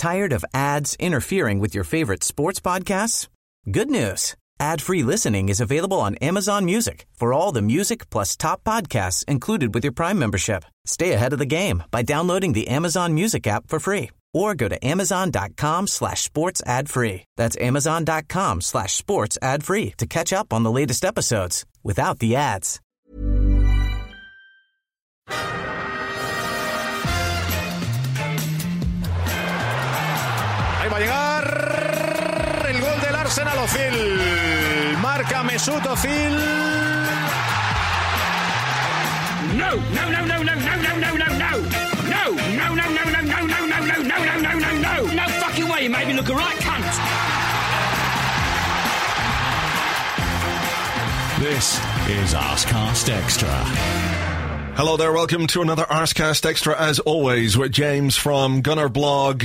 Tired of ads interfering with your favorite sports podcasts? Good news. Ad-free listening is available on Amazon Music for all the music plus top podcasts included with your Prime membership. Stay ahead of the game by downloading the Amazon Music app for free or go to amazon.com/sports ad free. That's amazon.com/sports ad free to catch up on the latest episodes without the ads. Ahí va a llegar el gol del Arsenal. Ozil marca Mesut Ozil. No, no, no, no, no, no, no, no, no, no. No, no, no, no, no, no, no, no, no, no, no, no, no, no. No fucking way, you made me look a right cunt. This is Arsecast Extra. Hello there, welcome to another Arsecast Extra, as always, with James from Gunner Blog.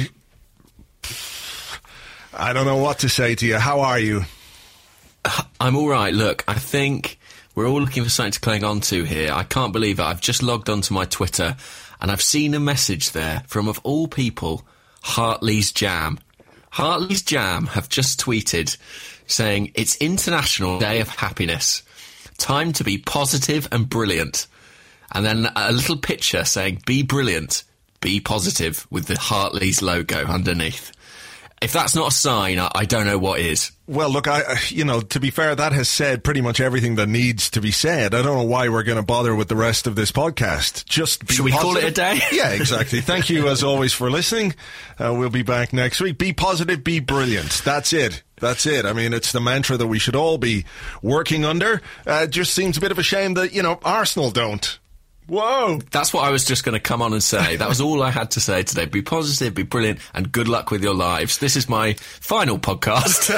I don't know what to say to you. How are you? I'm all right. Look, I think we're all looking for something to cling on to here. I can't believe it. I've just logged onto my Twitter and I've seen a message there from, of all people, Hartley's Jam. Hartley's Jam have just tweeted saying, "It's International Day of Happiness. Time to be positive and brilliant." And then a little picture saying, "Be brilliant, be positive," with the Hartley's logo underneath. If that's not a sign, I don't know what is. Well, look, to be fair, that has said pretty much everything that needs to be said. I don't know why we're going to bother with the rest of this podcast. Just be Should we positive. call it a day? Yeah, exactly. Thank you, as always, for listening. We'll be back next week. Be positive, be brilliant. That's it. That's it. I mean, it's the mantra that we should all be working under. It just seems a bit of a shame that, Arsenal don't. Whoa. That's what I was just going to come on and say. That was all I had to say today. Be positive, be brilliant, and good luck with your lives. This is my final podcast.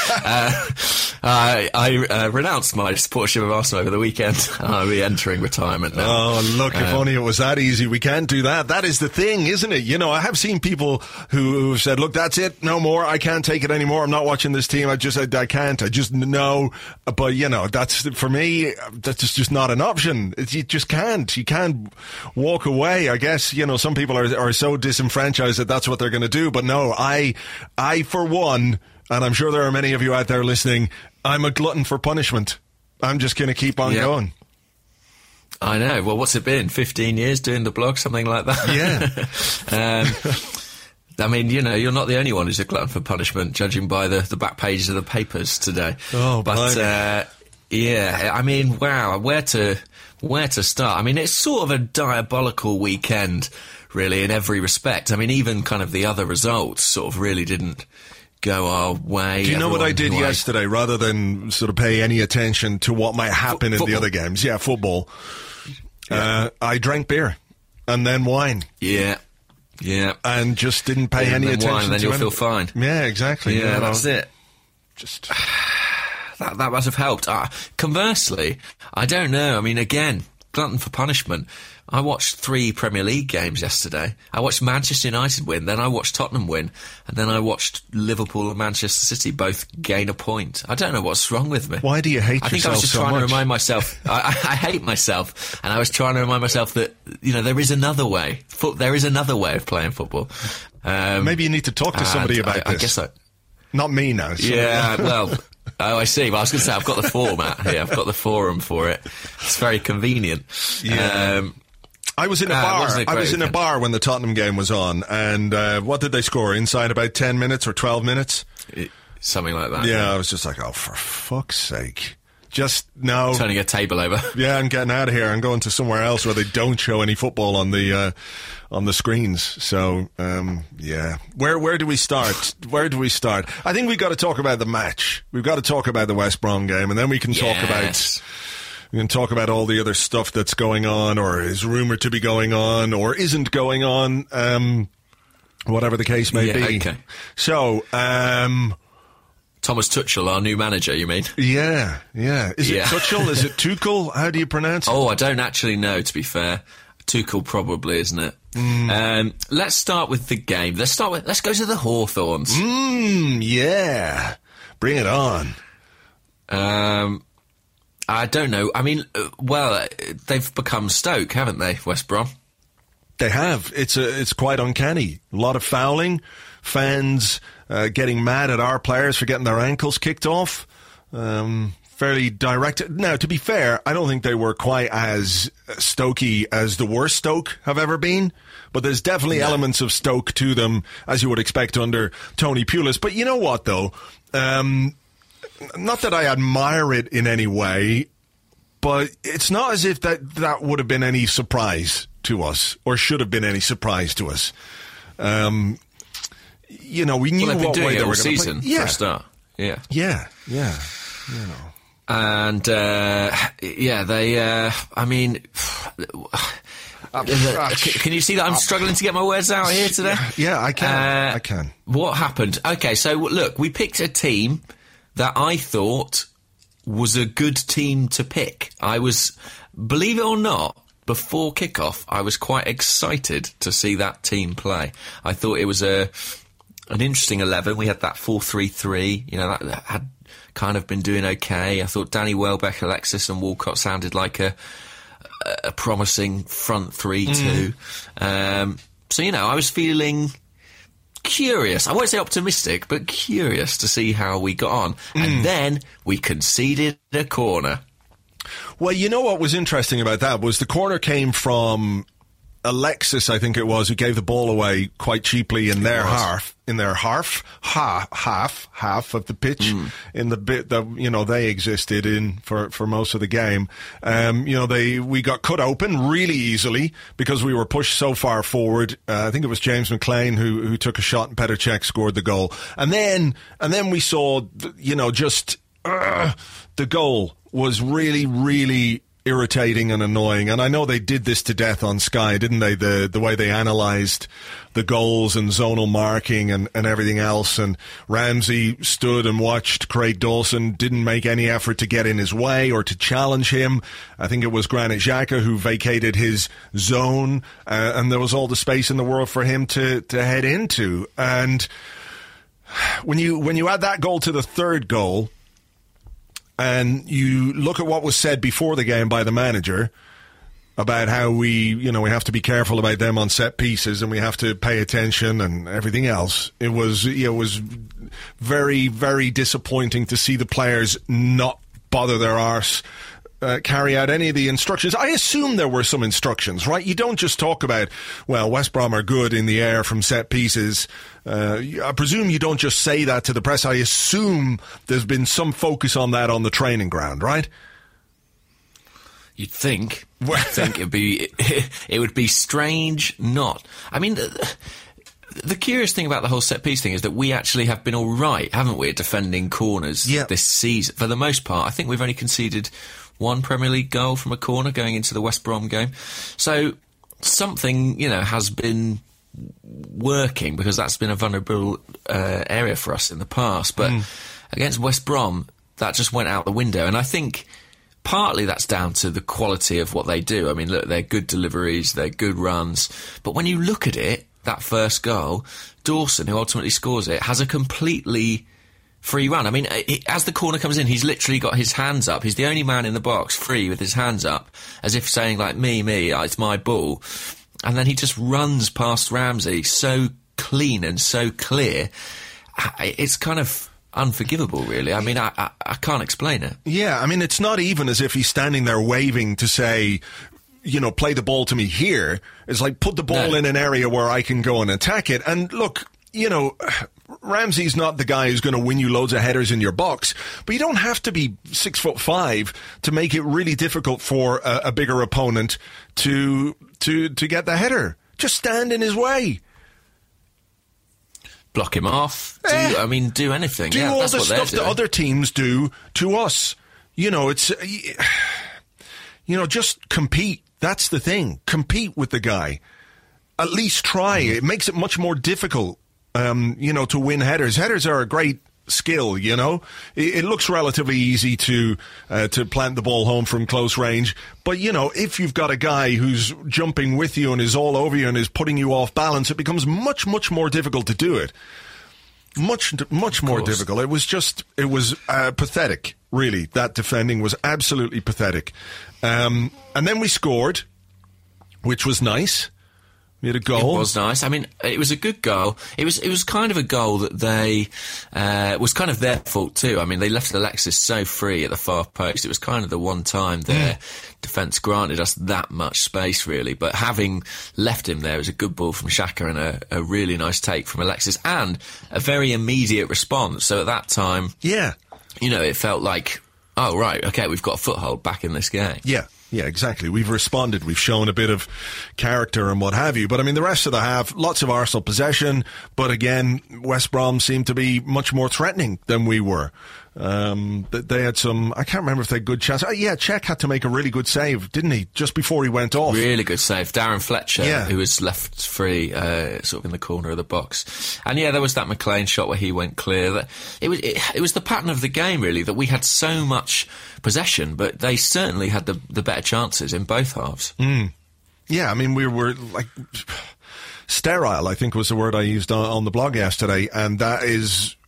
I renounced my supportership of Arsenal over the weekend. I'll be entering retirement now. Oh, look, if only it was that easy. We can't do that. That is the thing, isn't it? I have seen people who've said, look, that's it, no more. I can't take it anymore. I'm not watching this team. I can't. I just know. But, that's, for me, that's just not an option. You just can't. You can't walk away. I guess, some people are so disenfranchised that that's what they're going to do. But no, I for one, and I'm sure there are many of you out there listening, I'm a glutton for punishment. I'm just going to keep on going. I know. Well, what's it been? 15 years doing the blog, something like that? Yeah. I mean, you're not the only one who's a glutton for punishment, judging by the back pages of the papers today. Oh, but yeah, I mean, wow, where to start? I mean, it's sort of a diabolical weekend, really, in every respect. I mean, even kind of the other results sort of really didn't go our way. Do you know what I did yesterday? Rather than sort of pay any attention to what might happen in the other games, football, I drank beer and then wine. Yeah. And just didn't pay any attention wine, then to you'll anything. feel fine. Yeah, exactly. Yeah, that's it. Just... That must have helped. Conversely, I don't know. I mean, again, glutton for punishment. I watched 3 Premier League games yesterday. I watched Manchester United win, then I watched Tottenham win, and then I watched Liverpool and Manchester City both gain a point. I don't know what's wrong with me. Why do you hate yourself so much? I think I was just trying to remind myself. I hate myself, and I was trying to remind myself that, there is another way. There is another way of playing football. Maybe you need to talk to somebody about this. I guess so. Not me now. Yeah, well... Oh, I see. Well, I was going to say, I've got the format here. I've got the forum for it. It's very convenient. Yeah. I was in a bar. I was in a bar when the Tottenham game was on, and what did they score? Inside about 10 minutes or 12 minutes? Something like that. Yeah, I was just like, oh, for fuck's sake. Just now. Turning a table over. Yeah, I'm getting out of here. I'm going to somewhere else where they don't show any football on the screens. So, yeah. Where do we start? Where do we start? I think we've got to talk about the match. We've got to talk about the West Brom game, and then we can talk about all the other stuff that's going on, or is rumoured to be going on, or isn't going on, whatever the case may be. Okay. So, Thomas Tuchel, our new manager, you mean? Yeah. Is it Tuchel? Is it Tuchel? How do you pronounce it? Oh, I don't actually know, to be fair. Tuchel probably, isn't it? Let's start with the game. Let's go to the Hawthorns. Yeah. Bring it on. I don't know. I mean, they've become Stoke, haven't they, West Brom? They have. It's quite uncanny. A lot of fouling fans getting mad at our players for getting their ankles kicked off. Fairly direct. Now, to be fair, I don't think they were quite as Stokey as the worst Stoke have ever been, but there's definitely elements of Stoke to them, as you would expect under Tony Pulis. But you know what, though? Not that I admire it in any way, but it's not as if that would have been any surprise to us, or should have been any surprise to us. You know, we knew what way they were all season play. for a start. Yeah. You know. And, they, I mean, can you see that I'm struggling to get my words out here today? Yeah, I can. I can. What happened? Okay, so look, we picked a team that I thought was a good team to pick. I was, believe it or not, before kickoff, I was quite excited to see that team play. I thought it was an interesting 11. We had that 4-3-3, you know, that had kind of been doing okay. I thought Danny Welbeck, Alexis and Walcott sounded like a promising front 3-2. So, you know, I was feeling curious. I won't say optimistic, but curious to see how we got on. And then we conceded a corner. Well, you know what was interesting about that was the corner came from Alexis, I think it was, who gave the ball away quite cheaply in their half of the pitch, in the bit that, you know, they existed in for most of the game. You know, we got cut open really easily because we were pushed so far forward. I think it was James McLean who took a shot and Petr Cech scored the goal. And then we saw, you know, just the goal was really, really irritating and annoying. And I know they did this to death on Sky, didn't they? The way they analysed the goals and zonal marking and everything else. And Ramsey stood and watched Craig Dawson, didn't make any effort to get in his way or to challenge him. I think it was Granit Xhaka who vacated his zone, and there was all the space in the world for him to head into. And when you add that goal to the third goal, and you look at what was said before the game by the manager about how we have to be careful about them on set pieces and we have to pay attention and everything else. It was very, very disappointing to see the players not bother their arse, carry out any of the instructions. I assume there were some instructions, right? You don't just talk about, well, West Brom are good in the air from set pieces. I presume you don't just say that to the press. I assume there's been some focus on that on the training ground, right? You'd think. It would be strange not. I mean, the curious thing about the whole set-piece thing is that we actually have been all right, haven't we, at defending corners this season? For the most part, I think we've only conceded one Premier League goal from a corner going into the West Brom game. So something, you know, has been working, because that's been a vulnerable area for us in the past. But against West Brom, that just went out the window. And I think partly that's down to the quality of what they do. I mean, look, they're good deliveries, they're good runs. But when you look at it, that first goal, Dawson, who ultimately scores it, has a completely free run. I mean, as the corner comes in, he's literally got his hands up. He's the only man in the box free with his hands up, as if saying, like, me, it's my ball. And then he just runs past Ramsey so clean and so clear. It's kind of unforgivable, really. I mean, I can't explain it. Yeah, I mean, it's not even as if he's standing there waving to say, you know, play the ball to me here. It's like, put the ball in an area where I can go and attack it. And look, you know, Ramsey's not the guy who's going to win you loads of headers in your box, but you don't have to be 6'5" to make it really difficult for a bigger opponent to get the header. Just stand in his way. Block him off. Do anything. Do all the stuff that other teams do to us. You know, it's, you know, just compete. That's the thing. Compete with the guy. At least try. It makes it much more difficult, you know, to win headers. Headers are a great skill, you know. It looks relatively easy to plant the ball home from close range. But, you know, if you've got a guy who's jumping with you and is all over you and is putting you off balance, it becomes much, much more difficult to do it. Much more difficult. It was pathetic, really. That defending was absolutely pathetic. And then we scored, which was nice. We had a goal. It was nice. I mean, it was a good goal. It was kind of a goal that they was kind of their fault too. I mean, they left Alexis so free at the far post. It was kind of the one time their defence granted us that much space, really. But having left him there was a good ball from Xhaka and a really nice take from Alexis and a very immediate response. So at that time, it felt like, oh, right, okay, we've got a foothold back in this game. Yeah, exactly. We've responded. We've shown a bit of character and what have you. But, I mean, the rest of the half, lots of Arsenal possession. But, again, West Brom seemed to be much more threatening than we were. They had some... I can't remember if they had good chances. Cech had to make a really good save, didn't he? Just before he went off. Really good save. Darren Fletcher, who was left free, sort of in the corner of the box. And, there was that McLean shot where he went clear. It was the pattern of the game, really, that we had so much possession, but they certainly had the better chances in both halves. Yeah, I mean, we were, like... sterile, I think was the word I used on the blog yesterday, and that is...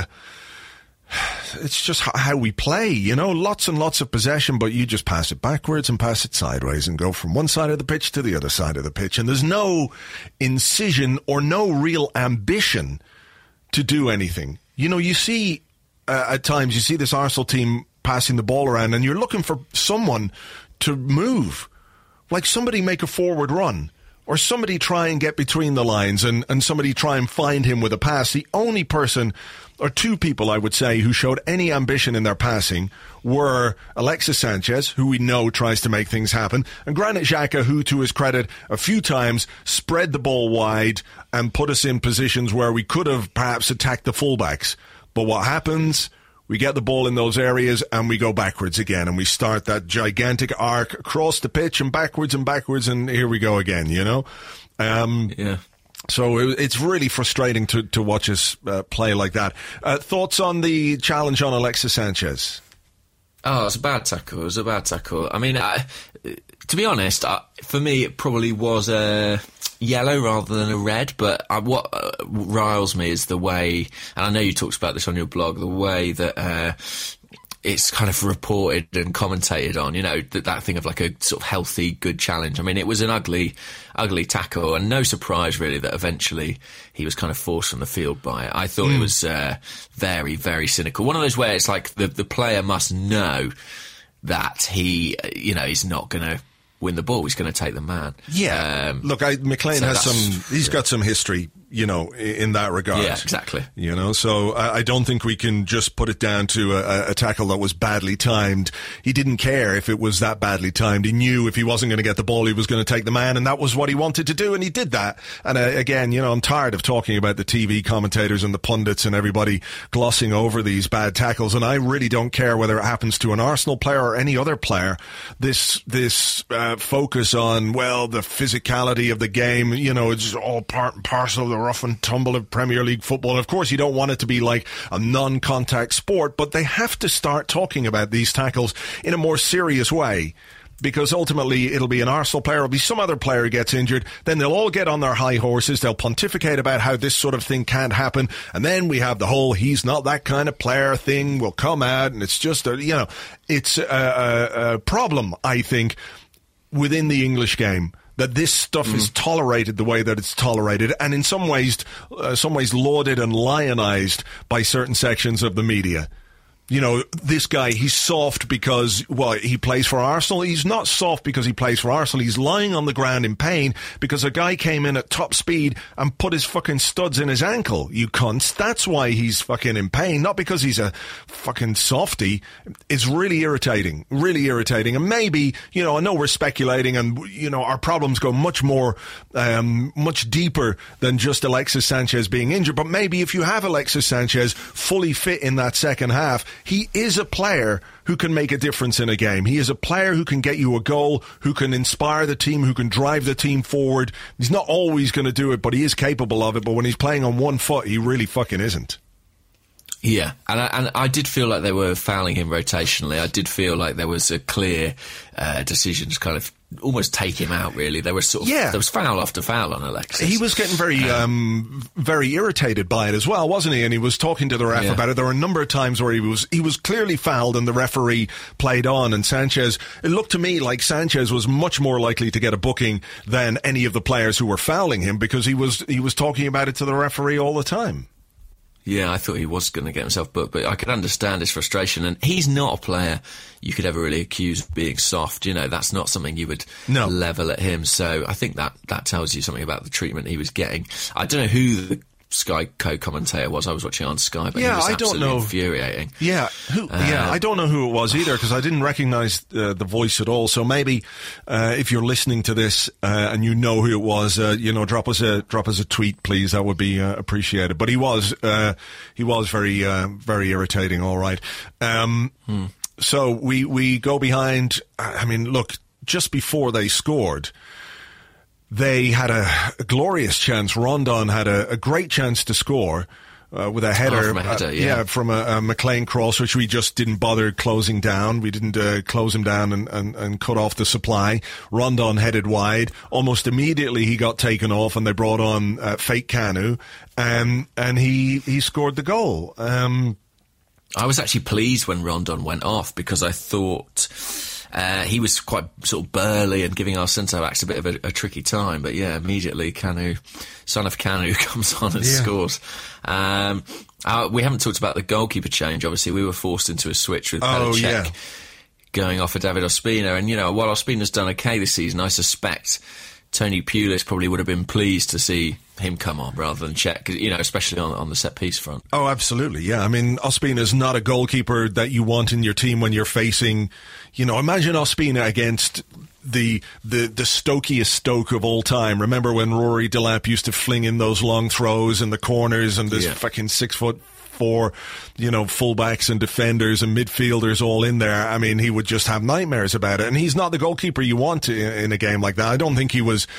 it's just how we play, lots and lots of possession, but you just pass it backwards and pass it sideways and go from one side of the pitch to the other side of the pitch. And there's no incision or no real ambition to do anything. You see, at times, you see this Arsenal team passing the ball around and you're looking for someone to move. Like somebody make a forward run. Or somebody try and get between the lines and somebody try and find him with a pass. The only person, or two people, I would say, who showed any ambition in their passing were Alexis Sanchez, who we know tries to make things happen, and Granit Xhaka, who, to his credit, a few times spread the ball wide and put us in positions where we could have perhaps attacked the fullbacks. But what happens... we get the ball in those areas and we go backwards again and we start that gigantic arc across the pitch and backwards and here we go again, So it's really frustrating to watch us play like that. Thoughts on the challenge on Alexis Sanchez? Oh, it's a bad tackle. I mean, to be honest, for me it probably was a yellow rather than a red, but what riles me is the way, and I know you talked about this on your blog, the way that it's kind of reported and commentated on, that thing of like a sort of healthy, good challenge. I mean, it was an ugly tackle, and no surprise really that eventually he was kind of forced from the field by it. I thought it was very, very cynical. One of those where it's like the player must know that he, he's not going to win the ball, he's going to take the man. Look, McLean has he's got some history, in that regard. Yeah, exactly. So I don't think we can just put it down to a tackle that was badly timed. He didn't care if it was that badly timed. He knew if he wasn't going to get the ball, he was going to take the man, and that was what he wanted to do, and he did that. And again, I'm tired of talking about the TV commentators and the pundits and everybody glossing over these bad tackles, and I really don't care whether it happens to an Arsenal player or any other player. This focus on, the physicality of the game, it's all part and parcel of the rough and tumble of Premier League football. And of course, you don't want it to be like a non-contact sport, but they have to start talking about these tackles in a more serious way. Because ultimately it'll be an Arsenal player, it'll be some other player who gets injured, then they'll all get on their high horses, they'll pontificate about how this sort of thing can't happen, and then we have the whole he's not that kind of player thing will come out, and it's just it's a problem, I think, within the English game, that this stuff is tolerated the way that it's tolerated, and in some ways lauded and lionized by certain sections of the media. This guy, he's soft because, he plays for Arsenal. He's not soft because he plays for Arsenal. He's lying on the ground in pain because a guy came in at top speed and put his fucking studs in his ankle, you cunts. That's why he's fucking in pain, not because he's a fucking softie. It's really irritating. And maybe, I know we're speculating and, our problems go much more, much deeper than just Alexis Sanchez being injured. But maybe if you have Alexis Sanchez fully fit in that second half, he is a player who can make a difference in a game. He is a player who can get you a goal, who can inspire the team, who can drive the team forward. He's not always going to do it, but he is capable of it. But when he's playing on one foot, he really fucking isn't. Yeah, and I did feel like they were fouling him rotationally. I did feel like there was a clear decision to kind of almost take him out, really. There was there was foul after foul on Alexis. He was getting very irritated by it as well, wasn't he? And he was talking to the ref about it. There were a number of times where he was clearly fouled and the referee played on, and Sanchez, it looked to me like Sanchez was much more likely to get a booking than any of the players who were fouling him, because he was talking about it to the referee all the time. Yeah, I thought he was going to get himself booked, but I could understand his frustration. And he's not a player you could ever really accuse of being soft. You know, that's not something you would level at him. So I think that tells you something about the treatment he was getting. I don't know who the Sky co-commentator was. I was watching on Sky, but he was absolutely infuriating. Yeah, I don't know who it was either, because I didn't recognise the voice at all. So maybe if you're listening to this and you know who it was, drop us a tweet, please. That would be appreciated. But he was very very irritating. All right. So we go behind. I mean, look, just before they scored, they had a glorious chance. Rondon had a great chance to score with a header, from a McLean cross, which we just didn't bother closing down. We didn't close him down and cut off the supply. Rondon headed wide. Almost immediately he got taken off, and they brought on Fake Kanu, and he scored the goal. I was actually pleased when Rondon went off, because I thought he was quite sort of burly and giving our centre-backs a bit of a tricky time. But yeah, immediately Kanu, son of Kanu, comes on and scores. We haven't talked about the goalkeeper change. Obviously, we were forced into a switch with Belichick going off for David Ospina. And, while Ospina's done okay this season, I suspect Tony Pulis probably would have been pleased to see him come on rather than Cech, especially on the set-piece front. Oh, absolutely, yeah. I mean, Ospina's not a goalkeeper that you want in your team when you're facing, imagine Ospina against the stokiest Stoke of all time. Remember when Rory Delap used to fling in those long throws in the corners, and there's fucking 6'4", fullbacks and defenders and midfielders all in there. I mean, he would just have nightmares about it. And he's not the goalkeeper you want in a game like that. I don't think he was...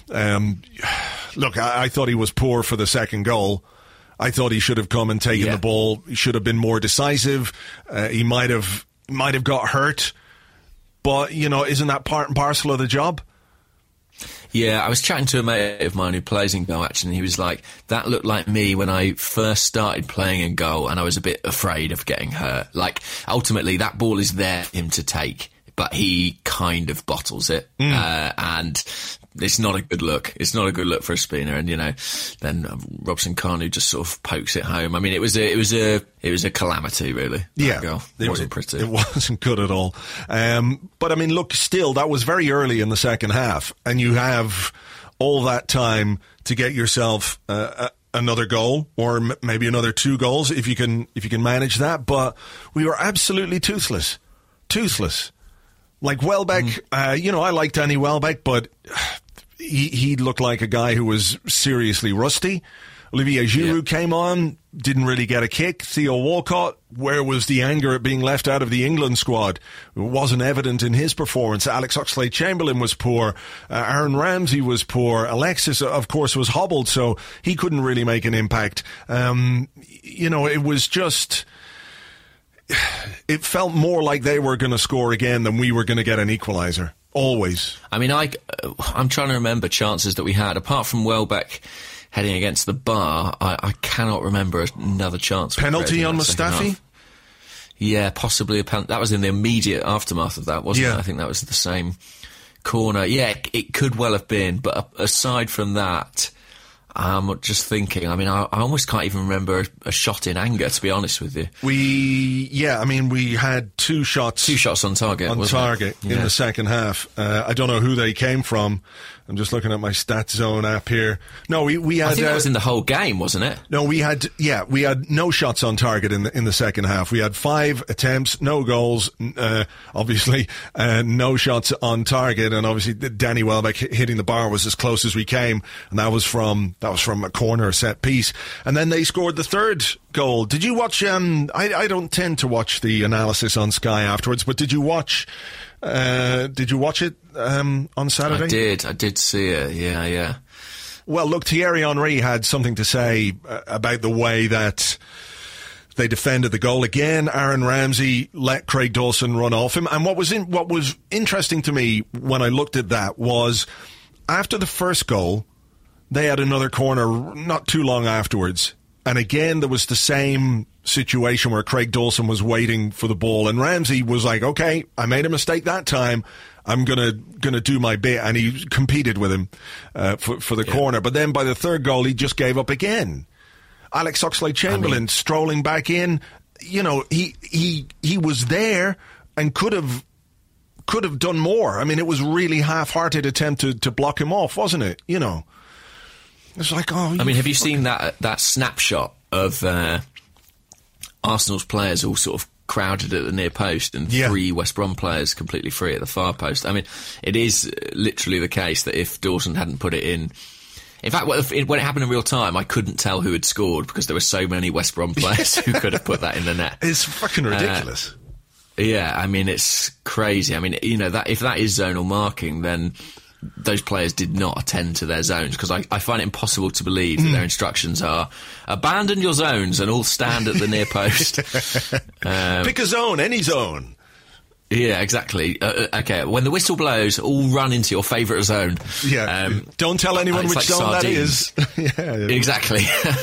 Look, I thought he was poor for the second goal. I thought he should have come and taken the ball. He should have been more decisive. He might have got hurt. But, isn't that part and parcel of the job? Yeah, I was chatting to a mate of mine who plays in goal, actually, and he was like, that looked like me when I first started playing in goal, and I was a bit afraid of getting hurt. Like, ultimately, that ball is there for him to take, but he kind of bottles it, and it's not a good look. It's not a good look for Ospina, and then Robson Kanu just sort of pokes it home. I mean, it was a calamity, really. That goal. It wasn't pretty. It wasn't good at all. But I mean, look, still, that was very early in the second half, and you have all that time to get yourself another goal, or maybe another 2 goals if you can manage that. But we were absolutely toothless. Like Welbeck, I like Danny Welbeck, but he looked like a guy who was seriously rusty. Olivier Giroud came on, didn't really get a kick. Theo Walcott, where was the anger at being left out of the England squad? It wasn't evident in his performance. Alex Oxlade-Chamberlain was poor. Aaron Ramsey was poor. Alexis, of course, was hobbled, so he couldn't really make an impact. It was just... It felt more like they were going to score again than we were going to get an equaliser. Always. I mean, I'm trying to remember chances that we had. Apart from Welbeck heading against the bar, I cannot remember another chance. Penalty on Mustafi? Yeah, possibly a penalty. That was in the immediate aftermath of that, wasn't it? I think that was the same corner. Yeah, it could well have been. But aside from that... I'm just thinking, I mean, I almost can't even remember a shot in anger, to be honest with you. We had 2 shots. 2 shots on target, in the second half. I don't know who they came from. I'm just looking at my StatZone app here. No, we had... I think that was in the whole game, wasn't it? No, we had no shots on target in the second half. We had 5 attempts, no goals, obviously, no shots on target, and obviously Danny Welbeck hitting the bar was as close as we came, and that was from a corner set piece. And then they scored the 3rd goal. Did you watch... I don't tend to watch the analysis on Sky afterwards, but did you watch it on Saturday? I did see it, yeah. Well, look, Thierry Henry had something to say about the way that They defended the goal again. Aaron Ramsey let Craig Dawson run off him. And what was interesting to me when I looked at that was after the first goal, they had another corner not too long afterwards. And again, there was the same situation where Craig Dawson was waiting for the ball. And Ramsey was like, okay, I made a mistake that time. I'm gonna do my bit. And he competed with him for the corner. But then by the third goal, he just gave up again. Alex Oxlade-Chamberlain strolling back in, you know, he was there and could have done more. I mean, it was really half-hearted attempt to block him off, wasn't it? You know, it's like, oh. I mean, have you seen that snapshot of Arsenal's players all sort of crowded at the near post and 3 West Brom players completely free at the far post? I mean, it is literally the case that if Dawson hadn't put it in fact, when it happened in real time, I couldn't tell who had scored because there were so many West Brom players who could have put that in the net. It's fucking ridiculous. Yeah, I mean, it's crazy. I mean, you know, that if that is zonal marking, then those players did not attend to their zones, because I find it impossible to believe that their instructions are abandon your zones and all stand at the near post. Pick a zone, any zone. Yeah, exactly. Okay, when the whistle blows, all run into your favourite zone. Yeah, don't tell anyone which zone sardines. That is. Yeah, exactly.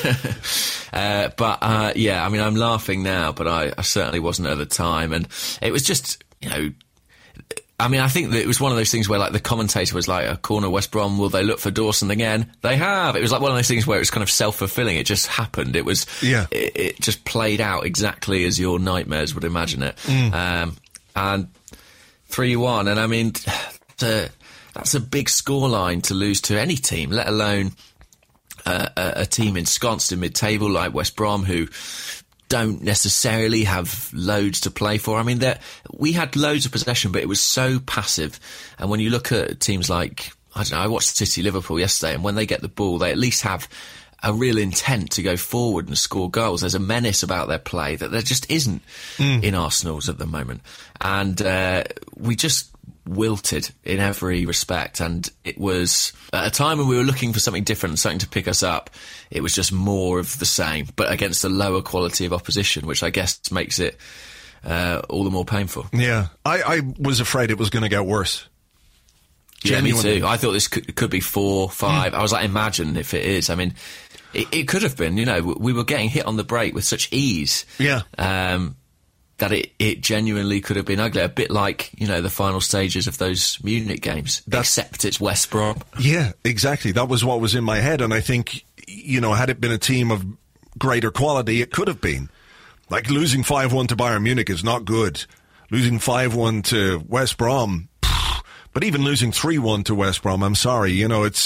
But yeah, I mean, I'm laughing now, but I certainly wasn't at the time. And it was just, you know, I mean, I think that it was one of those things where, like, the commentator was like, a corner West Brom, will they look for Dawson again? They have. It was like one of those things where it was kind of self-fulfilling. It just happened. It was, it just played out exactly as your nightmares would imagine it. And 3-1, and I mean, that's a big scoreline to lose to any team, let alone a team ensconced in mid-table like West Brom, who don't necessarily have loads to play for. I mean, we had loads of possession, but it was so passive. And when you look at teams like, I don't know, I watched City-Liverpool yesterday, and when they get the ball, they at least have a real intent to go forward and score goals. There's a menace about their play that there just isn't in Arsenal's at the moment. And we just wilted in every respect. And it was at a time when we were looking for something different, something to pick us up. It was just more of the same, but against a lower quality of opposition, which I guess makes it all the more painful. Yeah, I was afraid it was going to get worse. Genuinely. Yeah, me too. I thought this could be 4-5. I was like, imagine if it is. I mean, it could have been, you know, we were getting hit on the break with such ease. Yeah. That it genuinely could have been ugly. A bit like, you know, the final stages of those Munich games. Except it's West Brom. Yeah, exactly. That was what was in my head. And I think, you know, had it been a team of greater quality, it could have been. Like, losing 5-1 to Bayern Munich is not good. Losing 5-1 to West Brom, but even losing 3-1 to West Brom, I'm sorry, you know, it's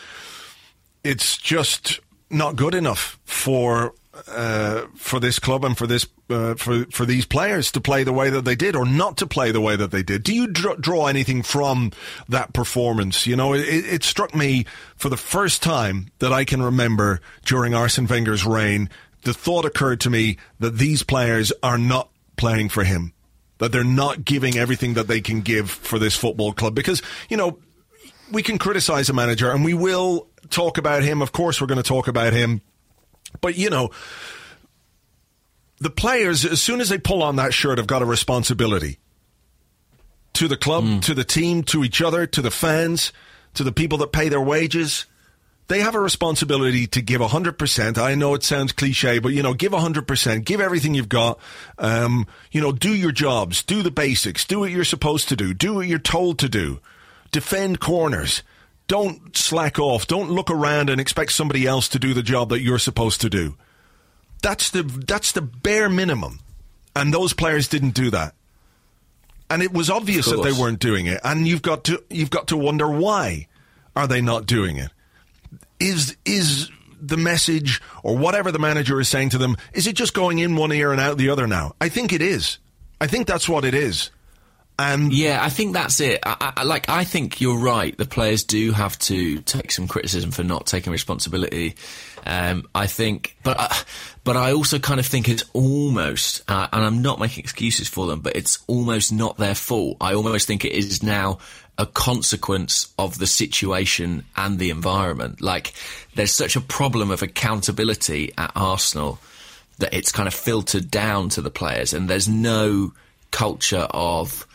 just not good enough for this club and for this for these players to play the way that they did, or not to play the way that they did. Do you draw anything from that performance? You know, it struck me for the first time that I can remember during Arsene Wenger's reign. The thought occurred to me that these players are not playing for him, that they're not giving everything that they can give for this football club. Because, you know, we can criticize a manager, and we will talk about him. Of course, we're going to talk about him. But, you know, the players, as soon as they pull on that shirt, have got a responsibility to the club, to the team, to each other, to the fans, to the people that pay their wages. They have a responsibility to give 100%. I know it sounds cliche, but, you know, give 100%. Give everything you've got. You know, do your jobs. Do the basics. Do what you're supposed to do. Do what you're told to do. Defend corners. Don't slack off. Don't look around and expect somebody else to do the job that you're supposed to do. That's the bare minimum. And those players didn't do that. And it was obvious that they weren't doing it. And you've got to wonder, why are they not doing it? Is the message, or whatever the manager is saying to them, is it just going in one ear and out the other now? I think it is. I think that's what it is. And yeah, I think that's it. I think you're right. The players do have to take some criticism for not taking responsibility. I think, but I also kind of think it's almost, and I'm not making excuses for them, but it's almost not their fault. I almost think it is now a consequence of the situation and the environment. Like, there's such a problem of accountability at Arsenal that it's kind of filtered down to the players, and there's no culture of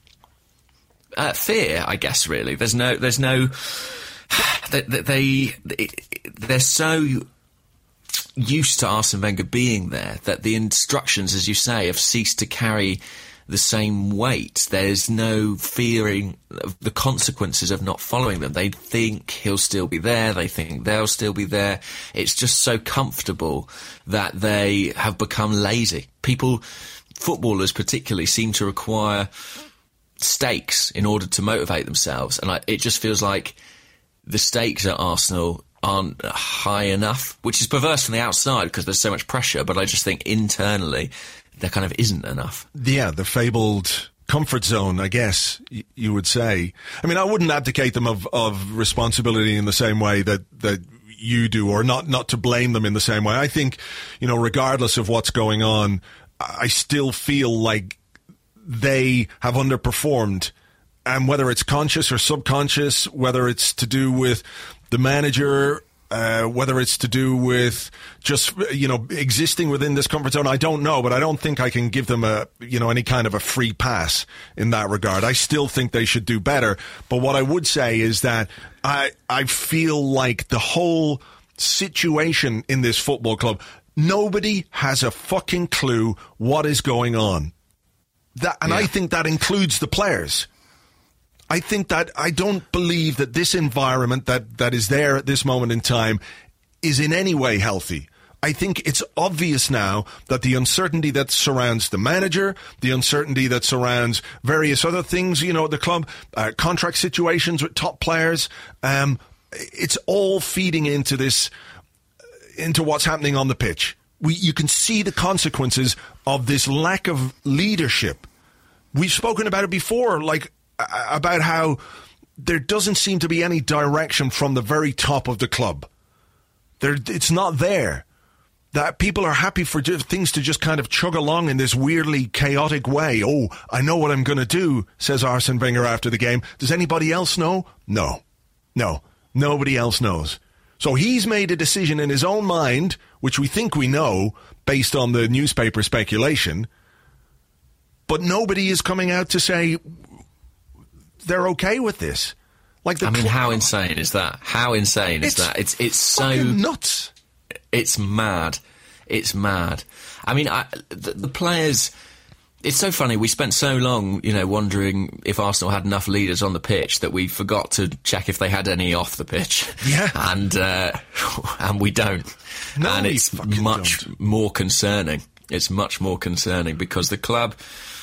fear, I guess. Really, there's no. They're so used to Arsene Wenger being there that the instructions, as you say, have ceased to carry the same weight. There's no fearing of the consequences of not following them. They think he'll still be there. They think they'll still be there. It's just so comfortable that they have become lazy. Footballers particularly, seem to require stakes in order to motivate themselves. And it just feels like the stakes at Arsenal aren't high enough, which is perverse from the outside because there's so much pressure. But I just think internally, there kind of isn't enough. Yeah, the fabled comfort zone, I guess you would say. I mean, I wouldn't abdicate them of responsibility in the same way that you do, or not to blame them in the same way. I think, regardless of what's going on, I still feel like they have underperformed. And whether it's conscious or subconscious, whether it's to do with the manager, whether it's to do with just, existing within this comfort zone, I don't know, but I don't think I can give them any kind of a free pass in that regard. I still think they should do better. But what I would say is that I feel like the whole situation in this football club, nobody has a fucking clue what is going on. I think that includes the players. I don't believe that this environment that is there at this moment in time is in any way healthy. I think it's obvious now that the uncertainty that surrounds the manager, the uncertainty that surrounds various other things, at the club, contract situations with top players, it's all feeding into what's happening on the pitch. You can see the consequences of this lack of leadership. We've spoken about it before, about how there doesn't seem to be any direction from the very top of the club. It's not there. That people are happy for things to just kind of chug along in this weirdly chaotic way. Oh, I know what I'm going to do, says Arsene Wenger after the game. Does anybody else know? No. Nobody else knows. So he's made a decision in his own mind, which we think we know, based on the newspaper speculation. But nobody is coming out to say they're okay with this. How insane is that? How insane is that? It's so nuts. It's mad. It's mad. I mean, the players. It's so funny. We spent so long, wondering if Arsenal had enough leaders on the pitch that we forgot to check if they had any off the pitch. Yeah, and we don't. No, and it's much more concerning. It's much more concerning because the club,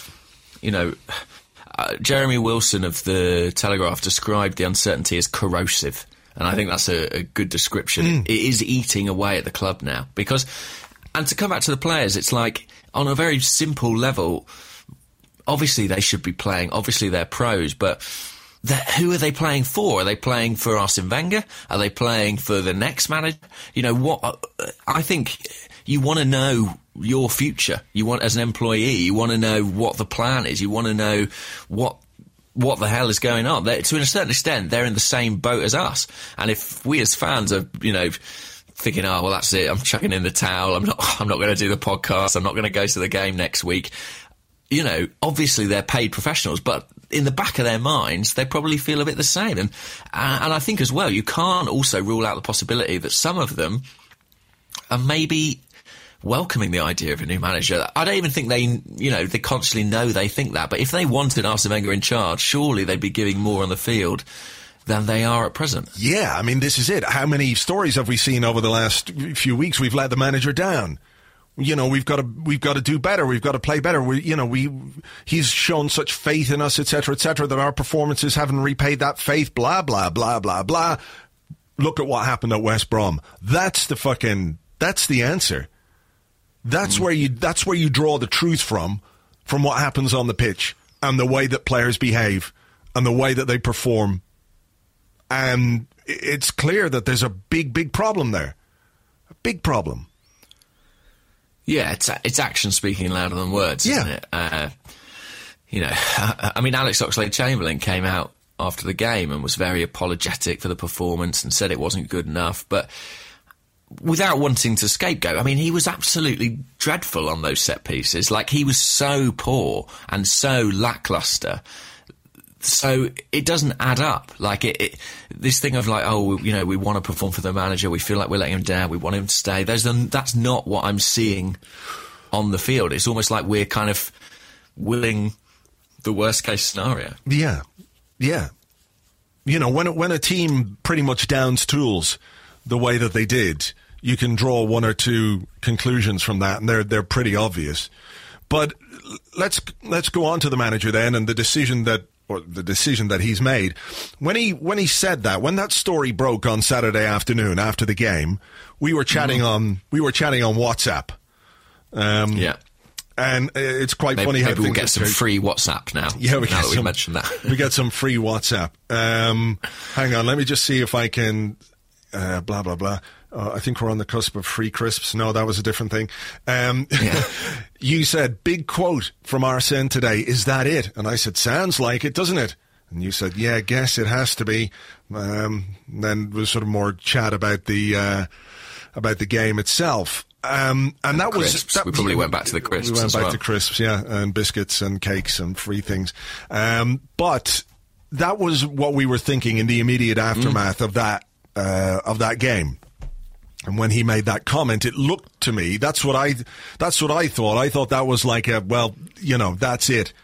Jeremy Wilson of the Telegraph described the uncertainty as corrosive, and I think that's a good description. It is eating away at the club now and to come back to the players, it's like on a very simple level, obviously they should be playing, obviously they're pros, but who are they playing for? Are they playing for Arsene Wenger? Are they playing for the next manager? I think you want to know your future. As an employee, you want to know what the plan is. You want to know what the hell is going on. To a certain extent, they're in the same boat as us. And if we as fans are, thinking, oh, well, that's it, I'm chucking in the towel, I'm not going to do the podcast, I'm not going to go to the game next week. Obviously they're paid professionals, but in the back of their minds, they probably feel a bit the same. And I think as well, you can't also rule out the possibility that some of them are maybe welcoming the idea of a new manager. I don't even think they consciously know they think that, but if they wanted Arsene Wenger in charge, surely they'd be giving more on the field than they are at present. Yeah, I mean, this is it. How many stories have we seen over the last few weeks? We've let the manager down. We've got to do better. We've got to play better. He's shown such faith in us, etc., that our performances haven't repaid that faith. Blah blah blah blah blah. Look at what happened at West Brom. That's the answer. That's where you draw the truth from what happens on the pitch and the way that players behave and the way that they perform. And it's clear that there's a big problem there. A big problem. Yeah, it's action speaking louder than words, isn't it? I mean, Alex Oxlade-Chamberlain came out after the game and was very apologetic for the performance and said it wasn't good enough. But without wanting to scapegoat, I mean, he was absolutely dreadful on those set pieces. Like, he was so poor and so lackluster. So it doesn't add up. Like, this thing of like, oh, you know, we want to perform for the manager, we feel like we're letting him down, we want him to stay. That's not what I'm seeing on the field. It's almost like we're kind of willing the worst case scenario. Yeah. You know, when a team pretty much downs tools the way that they did, you can draw one or two conclusions from that, and they're pretty obvious. But let's go on to the manager then, and the decision that he's made. When he said that, when that story broke on Saturday afternoon after the game, we were chatting on WhatsApp. Yeah. And it's quite funny how maybe we'll get some free WhatsApp now. Yeah, we mentioned that. We get some free WhatsApp. Hang on, let me just see if I can. Blah blah blah. I think we're on the cusp of free crisps. No, that was a different thing. You said, big quote from Arsene today. Is that it? And I said, sounds like it, doesn't it? And you said, yeah, guess it has to be. Then there was sort of more chat about the game itself. And that crisps. was... we probably went back to the crisps. We went back to crisps, yeah, and biscuits and cakes and free things. But that was what we were thinking in the immediate aftermath of that game. And when he made that comment, it looked to me, that's what I thought. I thought that was like that's it.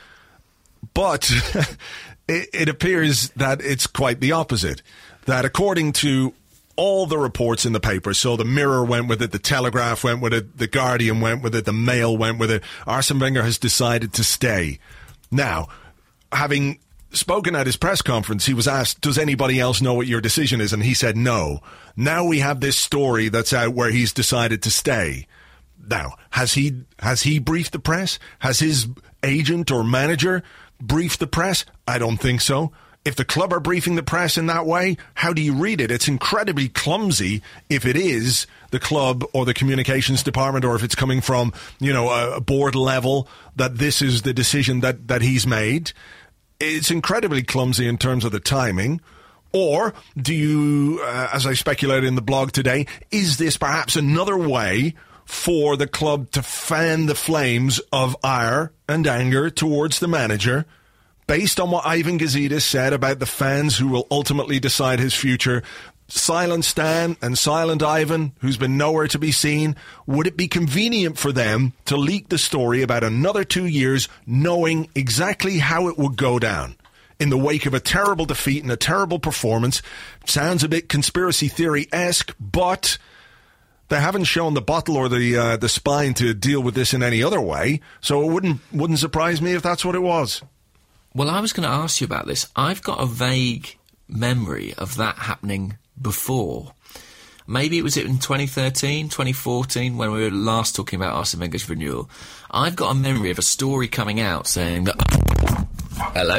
But it appears that it's quite the opposite. That according to all the reports in the paper, so the Mirror went with it, the Telegraph went with it, the Guardian went with it, the Mail went with it, Arsene Wenger has decided to stay. Now, having spoken at his press conference, he was asked, does anybody else know what your decision is? And he said no. Now we have this story that's out where he's decided to stay. Now, has he briefed the press? Has his agent or manager briefed the press? I don't think so. If the club are briefing the press in that way, how do you read it? It's incredibly clumsy if it is the club or the communications department, or if it's coming from, a board level, that this is the decision that he's made. It's incredibly clumsy in terms of the timing. Or do you, as I speculated in the blog today, is this perhaps another way for the club to fan the flames of ire and anger towards the manager, based on what Ivan Gazidis said about the fans who will ultimately decide his future? Silent Stan and Silent Ivan, who's been nowhere to be seen, would it be convenient for them to leak the story about another 2 years, knowing exactly how it would go down in the wake of a terrible defeat and a terrible performance? Sounds a bit conspiracy theory-esque, but they haven't shown the bottle or the spine to deal with this in any other way, so it wouldn't surprise me if that's what it was. Well, I was going to ask you about this. I've got a vague memory of that happening before. Maybe it was in 2013, 2014, when we were last talking about Arsene Wenger's renewal. I've got a memory of a story coming out saying that... Hello?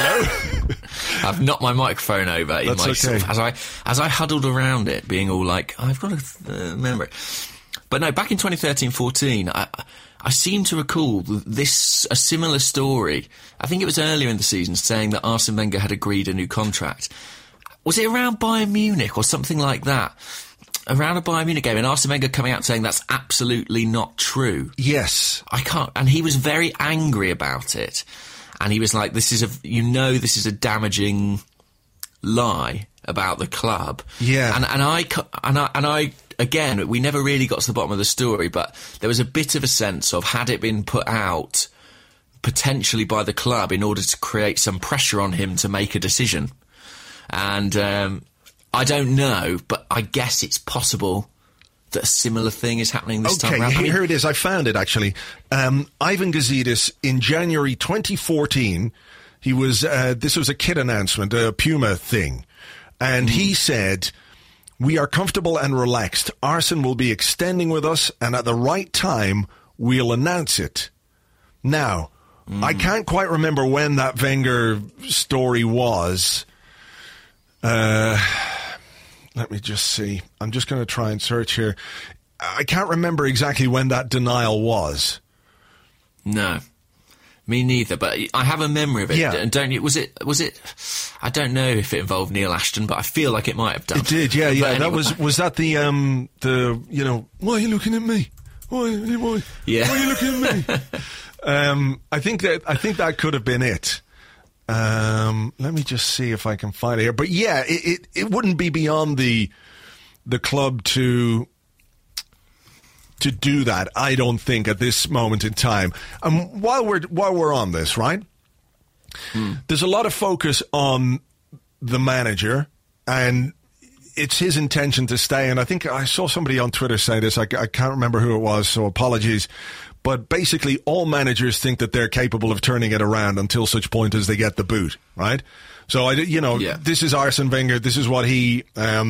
I've knocked my microphone over in myself as I huddled around it, being all like, I've got a memory. But no, back in 2013-14, I seem to recall a similar story. I think it was earlier in the season, saying that Arsene Wenger had agreed a new contract. Was it around Bayern Munich or something like that? Around a Bayern Munich game, and Arsene Wenger coming out saying that's absolutely not true. Yes. And he was very angry about it. And he was like, this is a damaging lie about the club. Yeah. And I again, we never really got to the bottom of the story, but there was a bit of a sense of, had it been put out potentially by the club in order to create some pressure on him to make a decision. And I don't know, but I guess it's possible that a similar thing is happening this time around. Okay, here it is. I found it, actually. Ivan Gazidis, in January 2014, he was this was a kit announcement, a Puma thing, and he said, "We are comfortable and relaxed. Arsene will be extending with us, and at the right time, we'll announce it." Now, I can't quite remember when that Wenger story was. Let me just see. I'm just going to try and search here. I can't remember exactly when that denial was. No. Me neither, but I have a memory of it. Yeah. And don't you? Was it? I don't know if it involved Neil Ashton, but I feel like it might have done. It did, yeah. But That anyway. was that the why are you looking at me? Why Yeah. are you looking at me? I think that could have been it. Let me just see if I can find it here. But yeah, it wouldn't be beyond the club to do that, I don't think, at this moment in time. And while we're on this, right? There's a lot of focus on the manager, and it's his intention to stay. And I think I saw somebody on Twitter say this. I can't remember who it was, so apologies. But basically, all managers think that they're capable of turning it around until such point as they get the boot, right? So This is Arsene Wenger. This is what he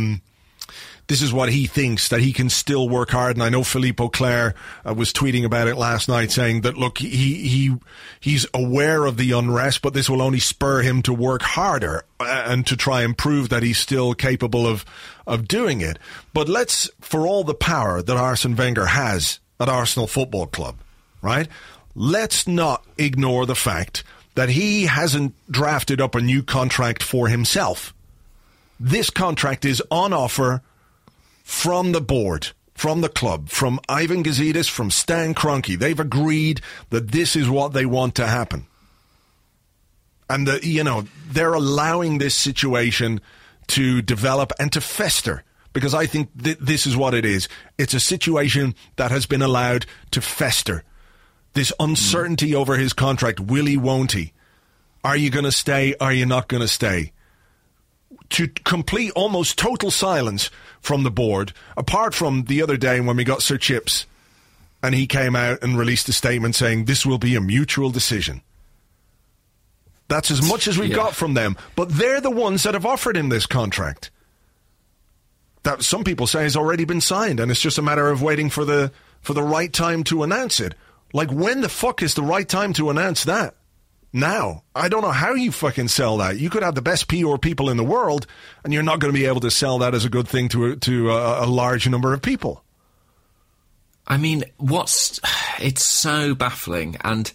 thinks, that he can still work hard. And I know Philippe Auclair was tweeting about it last night, saying that, look, he's aware of the unrest, but this will only spur him to work harder and to try and prove that he's still capable of doing it. But for all the power that Arsene Wenger has at Arsenal Football Club, right? Let's not ignore the fact that he hasn't drafted up a new contract for himself. This contract is on offer from the board, from the club, from Ivan Gazidis, from Stan Kroenke. They've agreed that this is what they want to happen. And they're allowing this situation to develop and to fester, because I think this is what it is. It's a situation that has been allowed to fester. This uncertainty over his contract, will he, won't he? Are you going to stay? Are you not going to stay? To complete almost total silence from the board, apart from the other day when we got Sir Chips and he came out and released a statement saying this will be a mutual decision. That's as much as we got from them. But they're the ones that have offered him this contract that some people say has already been signed, and it's just a matter of waiting for the right time to announce it. Like, when the fuck is the right time to announce that? Now, I don't know how you fucking sell that. You could have the best PR people in the world, and you're not going to be able to sell that as a good thing to a large number of people. I mean, it's so baffling. And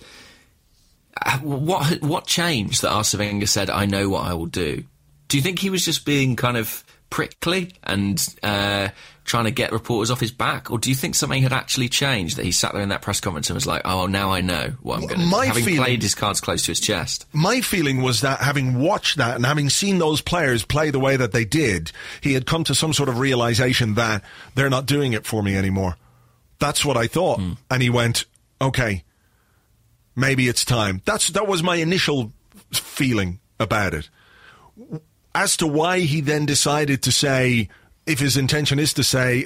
what changed that Arsene Wenger said, I know what I will do? Do you think he was just being kind of prickly and trying to get reporters off his back, or do you think something had actually changed, that he sat there in that press conference and was like, oh, now I know what I'm going to do, having played his cards close to his chest? My feeling was that, having watched that and having seen those players play the way that they did, he had come to some sort of realization that they're not doing it for me anymore. That's what I thought. And he went, okay, maybe it's time. That was my initial feeling about it. As to why he then decided to say, if his intention is to stay,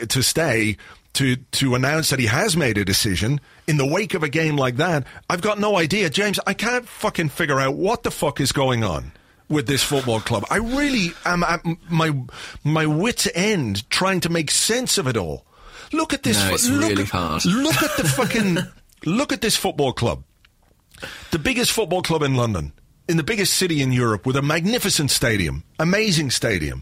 to announce that he has made a decision in the wake of a game like that, I've got no idea. James, I can't fucking figure out what the fuck is going on with this football club. I really am at my wit's end trying to make sense of it all. Look at this. No, it's really hard. Look at the fucking, look at this football club. The biggest football club in London, in the biggest city in Europe, with a magnificent stadium, amazing stadium,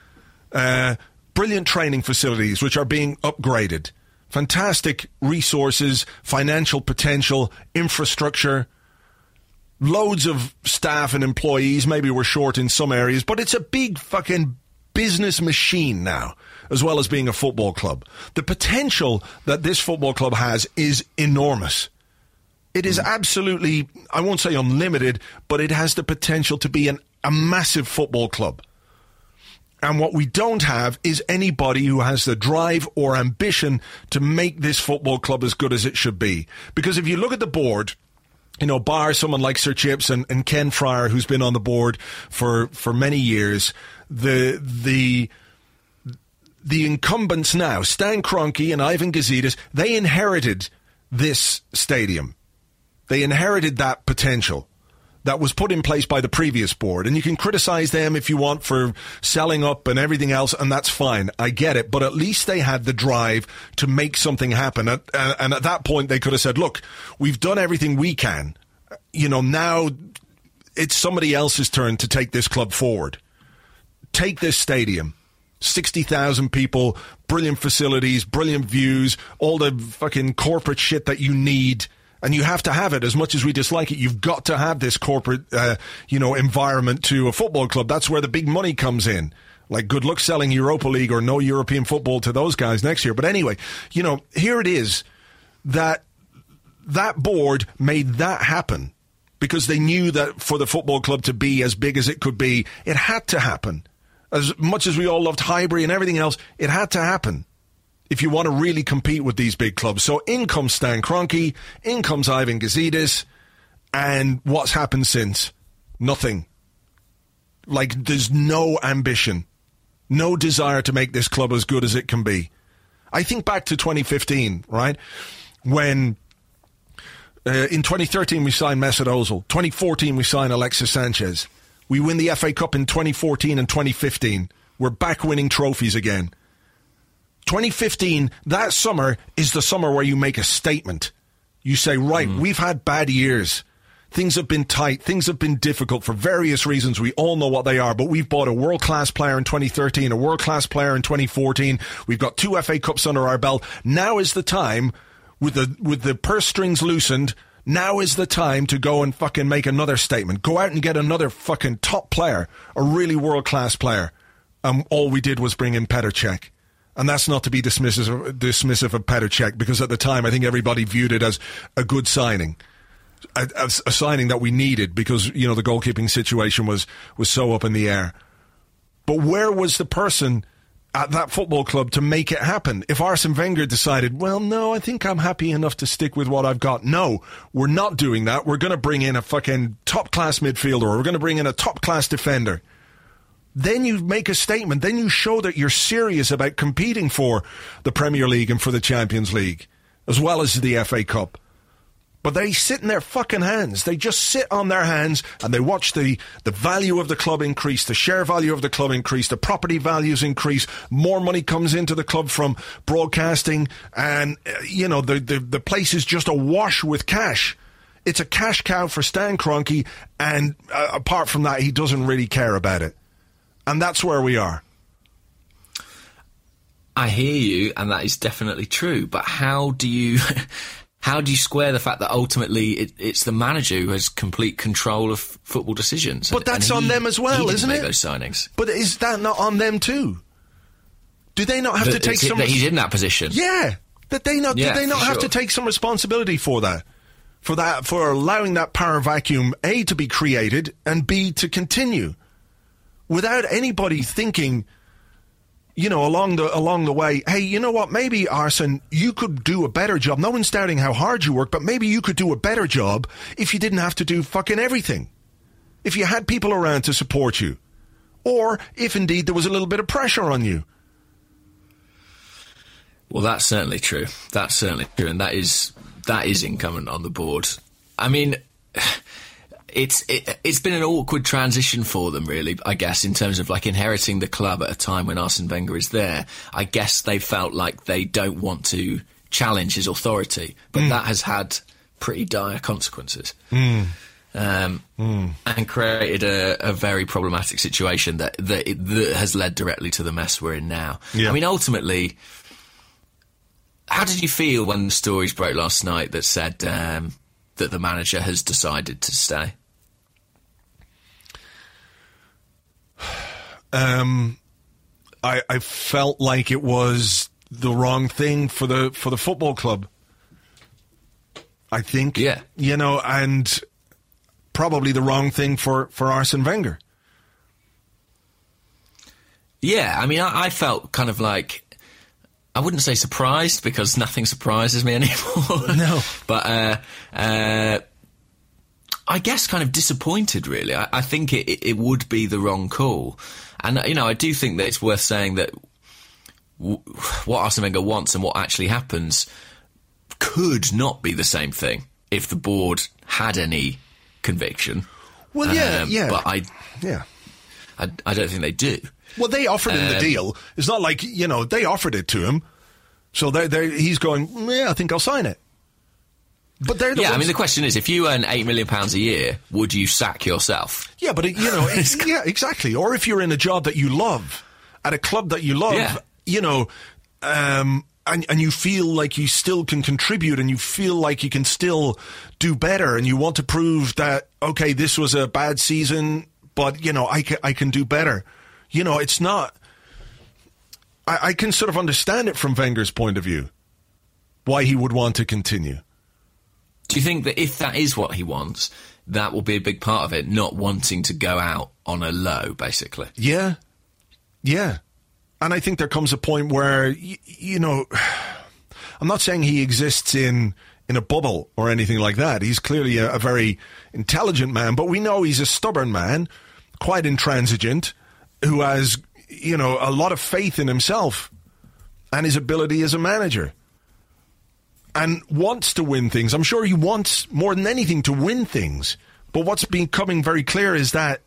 brilliant training facilities which are being upgraded, fantastic resources, financial potential, infrastructure, loads of staff and employees. Maybe we're short in some areas, but it's a big fucking business machine now, as well as being a football club. The potential that this football club has is enormous. It is absolutely, I won't say unlimited, but it has the potential to be a massive football club. And what we don't have is anybody who has the drive or ambition to make this football club as good as it should be. Because if you look at the board, bar someone like Sir Chips and Ken Fryer, who's been on the board for many years, the incumbents now, Stan Kroenke and Ivan Gazidis, they inherited this stadium. They inherited that potential that was put in place by the previous board. And you can criticize them if you want for selling up and everything else, and that's fine. I get it. But at least they had the drive to make something happen. And at that point, they could have said, look, we've done everything we can. Now it's somebody else's turn to take this club forward. Take this stadium. 60,000 people, brilliant facilities, brilliant views, all the fucking corporate shit that you need And you have to have it as much as we dislike it. You've got to have this corporate, environment to a football club. That's where the big money comes in. Like, good luck selling Europa League or no European football to those guys next year. But anyway, here it is that board made that happen because they knew that for the football club to be as big as it could be, it had to happen. As much as we all loved Highbury and everything else, it had to happen if you want to really compete with these big clubs. So in comes Stan Kroenke, in comes Ivan Gazidis, and what's happened since? Nothing. Like, there's no ambition, no desire to make this club as good as it can be. I think back to 2015, right? When in 2013 we signed Mesut Ozil. 2014 we signed Alexis Sanchez. We win the FA Cup in 2014 and 2015. We're back winning trophies again. 2015, that summer, is the summer where you make a statement. You say, right, we've had bad years. Things have been tight. Things have been difficult for various reasons. We all know what they are, but we've bought a world-class player in 2013, a world-class player in 2014. We've got 2 FA Cups under our belt. Now is the time, with the purse strings loosened, now is the time to go and fucking make another statement. Go out and get another fucking top player, a really world-class player. All we did was bring in Petr Cech. And that's not to be dismissive of Petr Cech, because at the time I think everybody viewed it as a good signing. A signing that we needed because, the goalkeeping situation was so up in the air. But where was the person at that football club to make it happen? If Arsene Wenger decided, well, no, I think I'm happy enough to stick with what I've got. No, we're not doing that. We're going to bring in a fucking top-class midfielder, or we're going to bring in a top-class defender. Then you make a statement. Then you show that you're serious about competing for the Premier League and for the Champions League, as well as the FA Cup. But they sit in their fucking hands. They just sit on their hands and they watch the value of the club increase, the share value of the club increase, the property values increase. More money comes into the club from broadcasting, and, the place is just awash with cash. It's a cash cow for Stan Kroenke, and apart from that, he doesn't really care about it. And that's where we are. I hear you, and that is definitely true. But how do you square the fact that ultimately it's the manager who has complete control of football decisions? But that's on them as well, isn't it? Those signings. But is that not on them too? Do they not have to take some? That he's in that position. Yeah. That they not? Yeah, do they not have to take some responsibility for that? For allowing that power vacuum, A, to be created, and B, to continue, without anybody thinking, along the way, hey, you know what, maybe, Arsene, you could do a better job. No one's doubting how hard you work, but maybe you could do a better job if you didn't have to do fucking everything. If you had people around to support you. Or if indeed there was a little bit of pressure on you. Well, that's certainly true. That's certainly true, and that is incumbent on the board. I mean, It's been an awkward transition for them, really, I guess, in terms of like inheriting the club at a time when Arsene Wenger is there. I guess they felt like they don't want to challenge his authority, but that has had pretty dire consequences. And created a very problematic situation that has led directly to the mess we're in now. Yeah. I mean, ultimately, how did you feel when the stories broke last night that said that the manager has decided to stay? I felt like it was the wrong thing for the football club. I think, yeah, and probably the wrong thing for Arsene Wenger. Yeah, I mean, I felt kind of like, I wouldn't say surprised, because nothing surprises me anymore. No, but I guess kind of disappointed, really. I think it would be the wrong call. And, I do think that it's worth saying that what Arsene Wenger wants and what actually happens could not be the same thing if the board had any conviction. Well, yeah. But I don't think they do. Well, they offered him the deal. It's not like, they offered it to him. So he's going, yeah, I think I'll sign it. But they're the ones. I mean, the question is, if you earn £8 million a year, would you sack yourself? Yeah, but, yeah, exactly. Or if you're in a job that you love, at a club that you love, and you feel like you still can contribute, and you feel like you can still do better, and you want to prove that, okay, this was a bad season, but, you know, I can do better. You know, it's not... I can sort of understand it from Wenger's point of view, why he would want to continue. Do you think that if that is what he wants, that will be a big part of it, not wanting to go out on a low, basically? Yeah. Yeah. And I think there comes a point where, you know, I'm not saying he exists in a bubble or anything like that. He's clearly a very intelligent man, but we know he's a stubborn man, quite intransigent, who has, you know, a lot of faith in himself and his ability as a manager, and wants to win things. I'm sure he wants more than anything to win things, but what's becoming very clear is that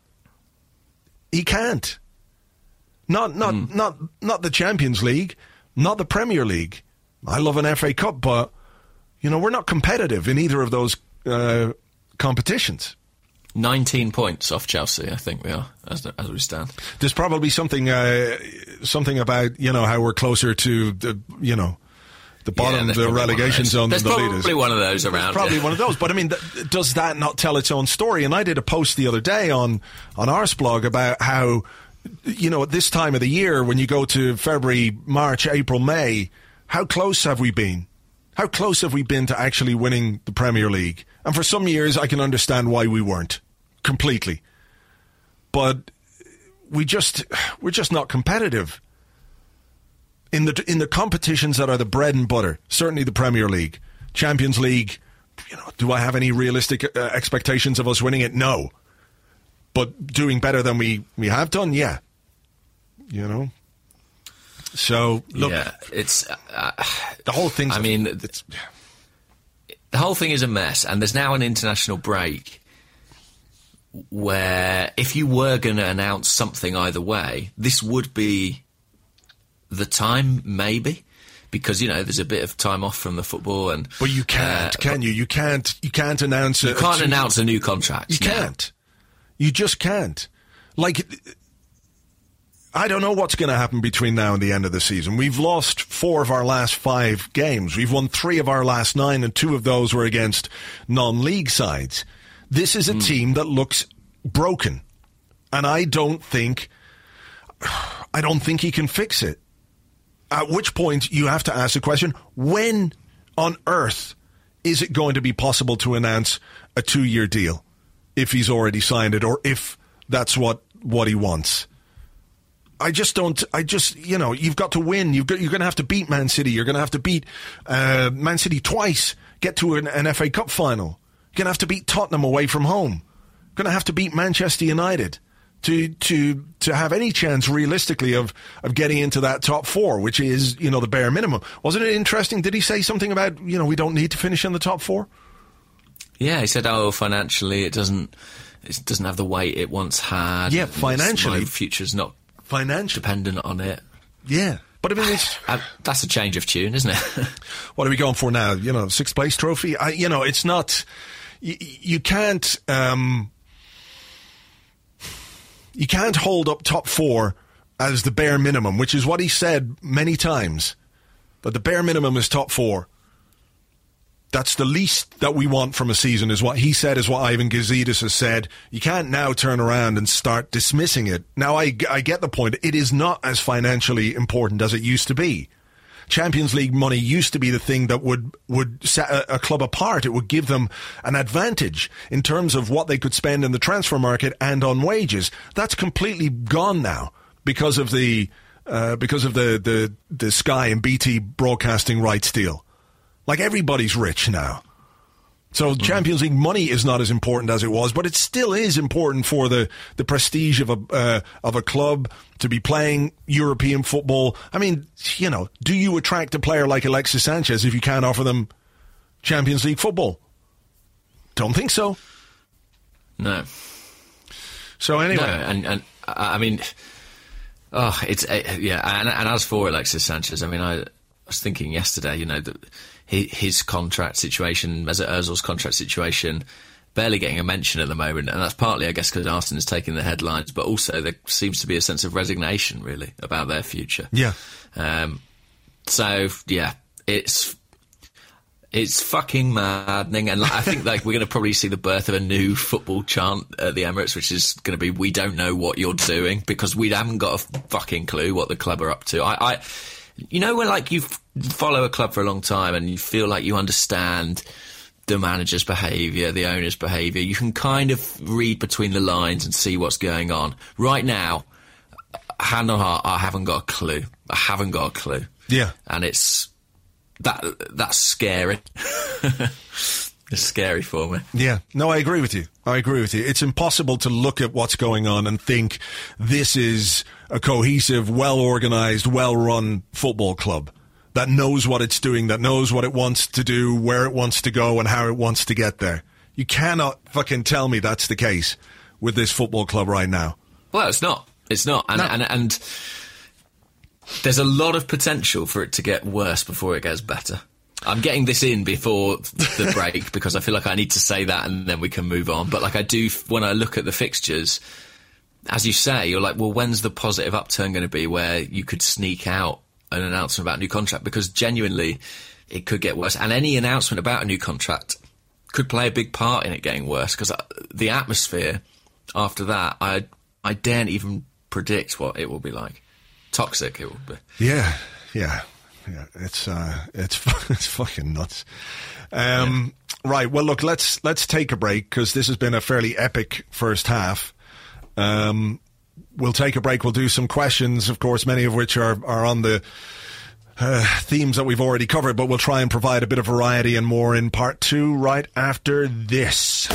he can't. Not the Champions League, not the Premier League. I love an FA Cup, but, you know, we're not competitive in either of those competitions. 19 points off Chelsea, I think we are, as we stand. There's probably something about, you know, how we're closer to the, you know, the bottom of the relegation zone than the leaders. There's probably one of those around. Probably one of those. But, I mean, does that not tell its own story? And I did a post the other day on Arsblog about how, you know, at this time of the year, when you go to February, March, April, May, how close have we been? How close have we been to actually winning the Premier League? And for some years, I can understand why we weren't completely. But we're just not competitive in the competitions that are the bread and butter. Certainly the Premier League, Champions League. You know, do I have any realistic expectations of us winning it? No. But doing better than we have done, yeah. You know? So, look. Yeah, it's... the whole thing's... I mean, the whole thing is a mess, and there's now an international break where if you were going to announce something either way, this would be the time, maybe, because, you know, there's a bit of time off from the football, and... But you can't, can you? You can't announce... You can't announce a new contract. You can't. You just can't. Like, I don't know what's going to happen between now and the end of the season. We've lost 4 of our last 5 games. We've won 3 of our last 9, and 2 of those were against non-league sides. This is a team that looks broken, and I don't think he can fix it. At which point you have to ask the question, when on earth is it going to be possible to announce a 2-year deal, if he's already signed it, or if that's what he wants? You know, you've got to win. You're going to have to beat Man City. You're going to have to beat Man City twice, get to an FA Cup final. You're going to have to beat Tottenham away from home. You're going to have to beat Manchester United to have any chance realistically of getting into that top 4, which is, you know, the bare minimum. Wasn't it interesting? Did he say something about, you know, we don't need to finish in the top 4? Yeah, he said, financially it doesn't have the weight it once had. Yeah, financially. My future's not financially dependent on it. Yeah. But I mean, it's... that's a change of tune, isn't it? What are we going for now? You know, 6th place trophy? You know, it's not... You can't... You can't hold up top 4 as the bare minimum, which is what he said many times. But the bare minimum is top 4. That's the least that we want from a season, is what he said, is what Ivan Gazidis has said. You can't now turn around and start dismissing it. Now, I get the point. It is not as financially important as it used to be. Champions League money used to be the thing that would set a club apart. It would give them an advantage in terms of what they could spend in the transfer market and on wages. That's completely gone now because of the Sky and BT broadcasting rights deal. Like, everybody's rich now. So Champions League money is not as important as it was, but it still is important for the prestige of a club to be playing European football. I mean, you know, do you attract a player like Alexis Sanchez if you can't offer them Champions League football? Don't think so. No. So anyway, no, and I mean, it's yeah. And as for Alexis Sanchez, I mean, I was thinking yesterday, you know, that his contract situation, Mesut Ozil's contract situation, barely getting a mention at the moment, and that's partly, I guess, because Arsenal is taking the headlines, but also there seems to be a sense of resignation, really, about their future. Yeah. So yeah, it's fucking maddening, and I think we're going to probably see the birth of a new football chant at the Emirates, which is going to be "We don't know what you're doing," because we haven't got a fucking clue what the club are up to. You know, when you follow a club for a long time and you feel like you understand the manager's behaviour, the owner's behaviour, you can kind of read between the lines and see what's going on. Right now, hand on heart, I haven't got a clue. Yeah, and it's that's scary. It's scary for me. Yeah. No, I agree with you. It's impossible to look at what's going on and think this is a cohesive, well-organised, well-run football club that knows what it's doing, that knows what it wants to do, where it wants to go, and how it wants to get there. You cannot fucking tell me that's the case with this football club right now. Well, it's not. And there's a lot of potential for it to get worse before it gets better. I'm getting this in before the break because I feel like I need to say that and then we can move on. But I do, when I look at the fixtures, as you say, you're like, well, when's the positive upturn going to be where you could sneak out an announcement about a new contract? Because genuinely, it could get worse. And any announcement about a new contract could play a big part in it getting worse, because the atmosphere after that, I daren't even predict what it will be like. Toxic it will be. Yeah. It's fucking nuts. Right. Well, look, let's take a break because this has been a fairly epic first half. We'll take a break. We'll do some questions, of course, many of which are on the themes that we've already covered, but we'll try and provide a bit of variety and more in part 2 right after this.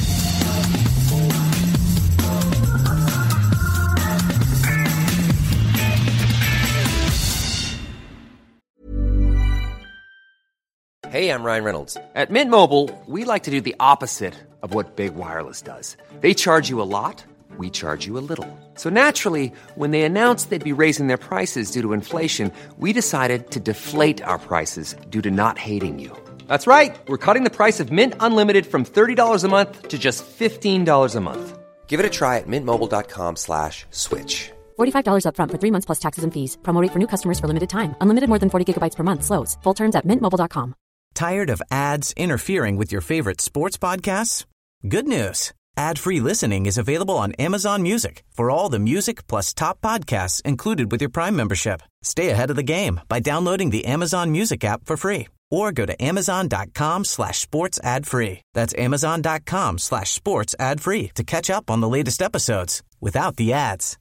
Hey, I'm Ryan Reynolds. At Mint Mobile, we like to do the opposite of what Big Wireless does. They charge you a lot, we charge you a little. So naturally, when they announced they'd be raising their prices due to inflation, we decided to deflate our prices due to not hating you. That's right. We're cutting the price of Mint Unlimited from $30 a month to just $15 a month. Give it a try at mintmobile.com/switch. $45 up front for 3 months plus taxes and fees. Promo rate for new customers for limited time. Unlimited more than 40 gigabytes per month. Slows full terms at mintmobile.com. Tired of ads interfering with your favorite sports podcasts? Good news. Ad-free listening is available on Amazon Music for all the music plus top podcasts included with your Prime membership. Stay ahead of the game by downloading the Amazon Music app for free or go to amazon.com/sports ad free. That's amazon.com/sports ad free to catch up on the latest episodes without the ads.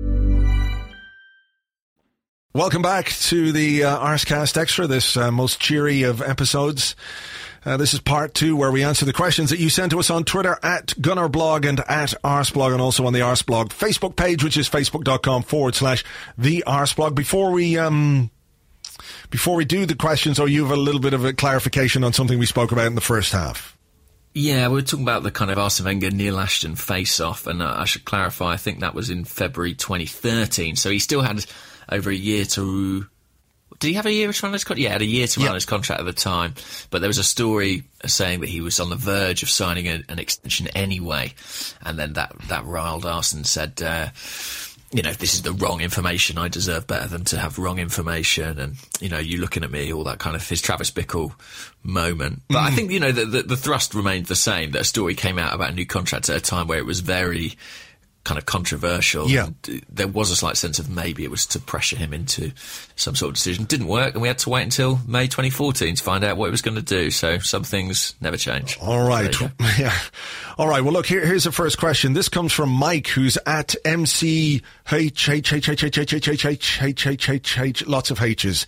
Welcome back to the Arscast Extra, this most cheery of episodes. This is part 2 where we answer the questions that you sent to us on Twitter at GunnerBlog and at Arsblog, and also on the Arsblog Facebook page, which is facebook.com/the Arsblog. Before we do the questions, you have a little bit of a clarification on something we spoke about in the first half. Yeah, we were talking about the kind of Arsene Wenger, Neil Ashton face-off, and I should clarify, I think that was in February 2013, so he still had over a year to... Did he have a year to run his contract? Yeah, he had a year to run his contract at the time. But there was a story saying that he was on the verge of signing an extension anyway. And then that riled Arsene, said, this is the wrong information. I deserve better than to have wrong information. And, you looking at me, all that kind of his Travis Bickle moment. But I think, the thrust remained the same, that a story came out about a new contract at a time where it was very kind of controversial. Yeah. There was a slight sense of maybe it was to pressure him into some sort of decision. Didn't work, and we had to wait until May 2014 to find out what he was going to do. So some things never change. All right. Yeah. All right. Well, look, here's the first question. This comes from Mike, who's at MCHHHHHHHHHH, lots of H's.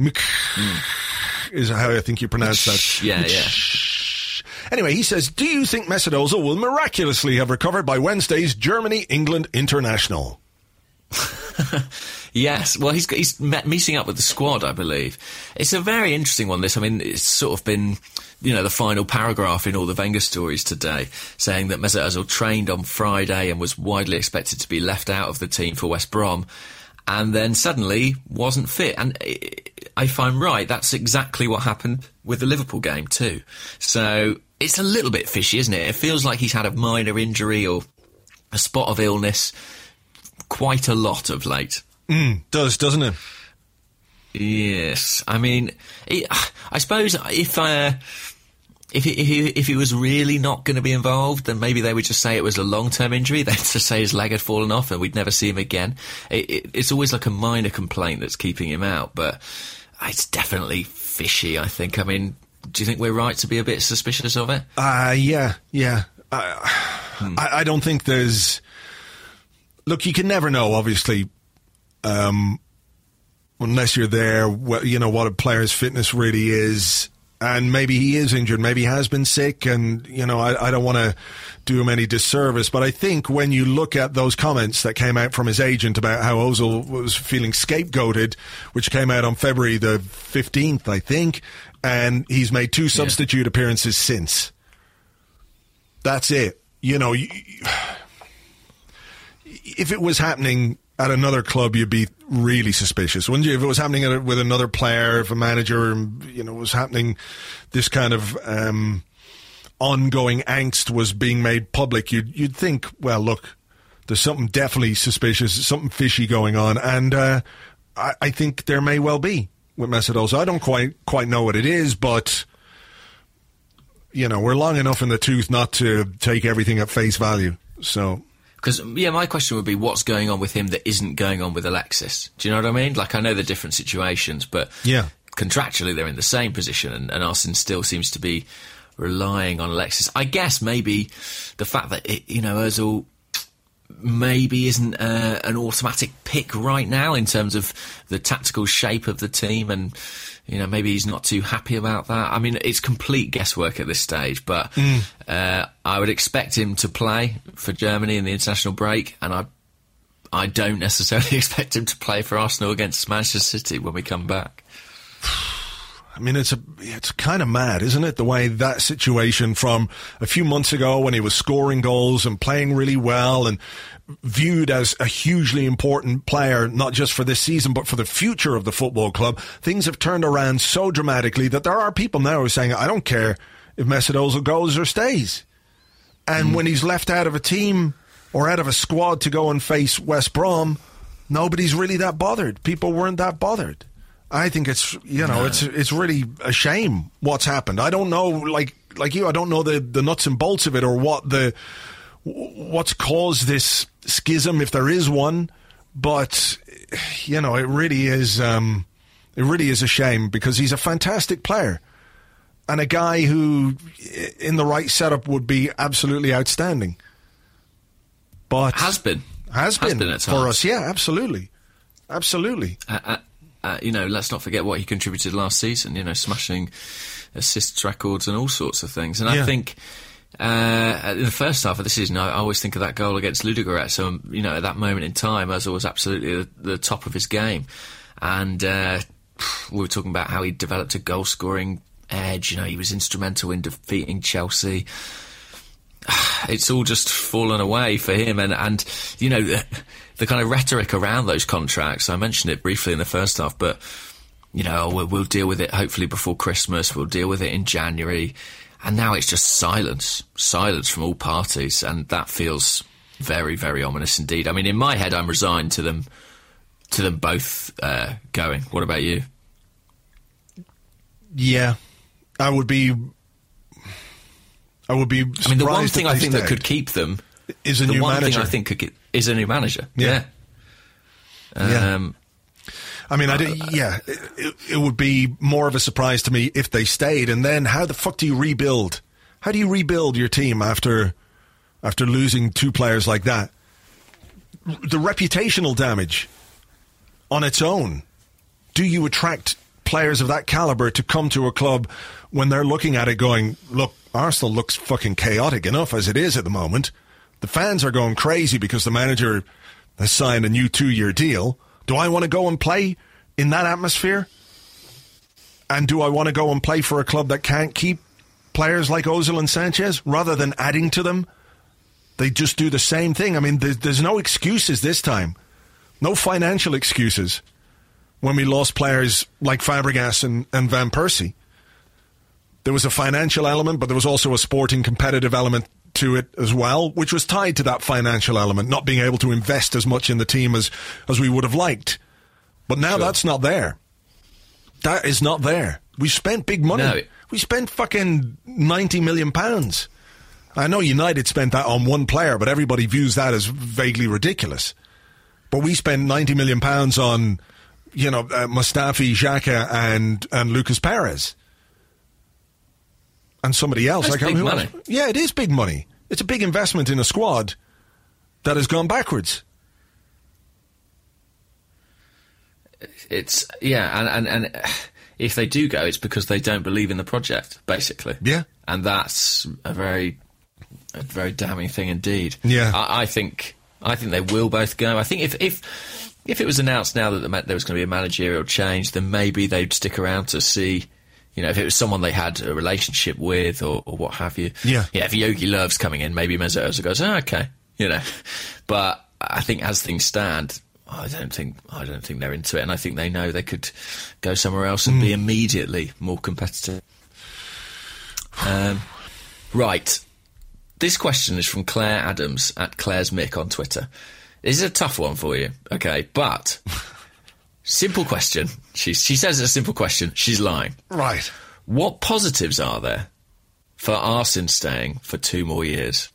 Is how I think you pronounce that. Yeah. Anyway, he says, do you think Mesut Ozil will miraculously have recovered by Wednesday's Germany-England international? Yes. Well, he's meeting up with the squad, I believe. It's a very interesting one, this. I mean, it's sort of been, the final paragraph in all the Wenger stories today, saying that Mesut Ozil trained on Friday and was widely expected to be left out of the team for West Brom, and then suddenly wasn't fit. And if I'm right, that's exactly what happened with the Liverpool game too. So it's a little bit fishy, isn't it? It feels like he's had a minor injury or a spot of illness quite a lot of late. Doesn't it? Yes, I mean, I suppose if he was really not going to be involved, then maybe they would just say it was a long-term injury. They'd just say his leg had fallen off and we'd never see him again. It's always like a minor complaint that's keeping him out, but it's definitely fishy, I think. I mean, do you think we're right to be a bit suspicious of it? Yeah. I don't think there's... Look, you can never know, obviously, unless you're there, you know, what a player's fitness really is. And maybe he is injured, maybe he has been sick, and, you know, I don't want to do him any disservice, but I think when you look at those comments that came out from his agent about how Ozil was feeling scapegoated, which came out on February the 15th, I think, and he's made 2 substitute appearances since. That's it. You know, if it was happening at another club, you'd be really suspicious, wouldn't you? If it was happening with another player, if a manager, you know, was happening, this kind of ongoing angst was being made public, you'd think, well, look, there's something definitely suspicious, something fishy going on, and I think there may well be with Mesut Ozil. I don't quite know what it is, but, you know, we're long enough in the tooth not to take everything at face value, so... Because, my question would be, what's going on with him that isn't going on with Alexis? Do you know what I mean? Like, I know they're different situations, but contractually they're in the same position, and Arsene still seems to be relying on Alexis. I guess maybe the fact that, Ozil maybe isn't an automatic pick right now in terms of the tactical shape of the team, and, maybe he's not too happy about that. I mean, it's complete guesswork at this stage, but I would expect him to play for Germany in the international break, and I don't necessarily expect him to play for Arsenal against Manchester City when we come back. I mean, it's kind of mad, isn't it? The way that situation from a few months ago when he was scoring goals and playing really well and viewed as a hugely important player, not just for this season, but for the future of the football club, things have turned around so dramatically that there are people now who are saying, I don't care if Mesut Ozil goes or stays. And when he's left out of a team or out of a squad to go and face West Brom, nobody's really that bothered. People weren't that bothered. I think it's, it's really a shame what's happened. I don't know, like you, I don't know the nuts and bolts of it or what's caused this schism, if there is one. But, it really is a shame because he's a fantastic player and a guy who, in the right setup, would be absolutely outstanding. But has been at times for us, yeah, absolutely. Let's not forget what he contributed last season, smashing assists records and all sorts of things. And I think in the first half of the season, I always think of that goal against Ludogorets. So, at that moment in time, Ozil was absolutely the top of his game. And we were talking about how he developed a goal-scoring edge. He was instrumental in defeating Chelsea. It's all just fallen away for him. And the kind of rhetoric around those contracts, I mentioned it briefly in the first half, but, we'll deal with it hopefully before Christmas, we'll deal with it in January, and now it's just silence from all parties, and that feels very, very ominous indeed. I mean, in my head, I'm resigned to them both going. What about you? Yeah, I would be I mean, the one thing I think that could keep them is a new manager. The one thing I think is a new manager. Yeah. I mean, it would be more of a surprise to me if they stayed. And then, how the fuck do you rebuild? How do you rebuild your team after losing 2 players like that? The reputational damage on its own. Do you attract players of that caliber to come to a club when they're looking at it going, look, Arsenal looks fucking chaotic enough as it is at the moment. The fans are going crazy because the manager has signed a new 2-year deal. Do I want to go and play in that atmosphere? And do I want to go and play for a club that can't keep players like Ozil and Sanchez rather than adding to them? They just do the same thing. I mean, there's no excuses this time. No financial excuses when we lost players like Fabregas and Van Persie. There was a financial element, but there was also a sporting competitive element to it as well, which was tied to that financial element, not being able to invest as much in the team as we would have liked. But now that's not there. That is not there. We spent big money. No. We spent fucking £90 million. I know United spent that on one player, but everybody views that as vaguely ridiculous. But we spent £90 million on, Mustafi, Xhaka, and Lucas Perez. And somebody else. That's big money. Yeah, it is big money. It's a big investment in a squad that has gone backwards. It's, and if they do go, it's because they don't believe in the project, basically. Yeah. And that's a very damning thing indeed. Yeah. I think they will both go. I think if it was announced now that there was going to be a managerial change, then maybe they'd stick around to see, if it was someone they had a relationship with or what have you. Yeah. Yeah, if Yogi Löw's coming in, maybe Mesut Ozil goes, okay, But I think as things stand, I don't think they're into it, and I think they know they could go somewhere else and be immediately more competitive. Right. This question is from Claire Adams at Claire's Mick on Twitter. This is a tough one for you, okay? But simple question. She says it's a simple question. She's lying. Right. What positives are there for Arsene staying for 2 more years?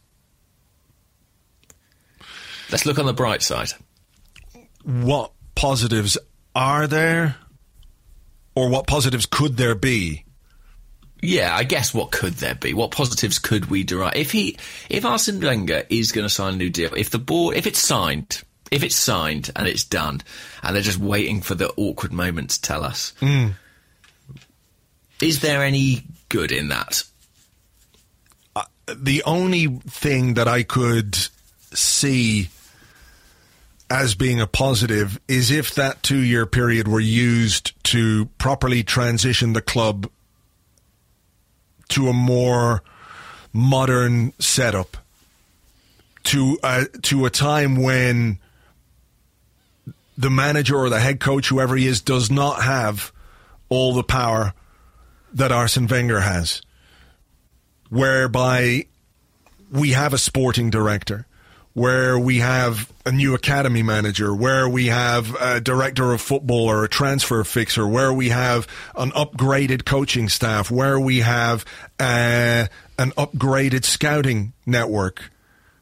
Let's look on the bright side. What positives are there? Or what positives could there be? Yeah, I guess what could there be? What positives could we derive? If Arsene Wenger is going to sign a new deal, if it's signed and it's done, and they're just waiting for the awkward moment to tell us, is there any good in that? The only thing that I could see as being a positive is if that 2-year period were used to properly transition the club to a more modern setup, to a time when the manager or the head coach, whoever he is, does not have all the power that Arsene Wenger has, whereby we have a sporting director, where we have a new academy manager, where we have a director of football or a transfer fixer, where we have an upgraded coaching staff, where we have an upgraded scouting network.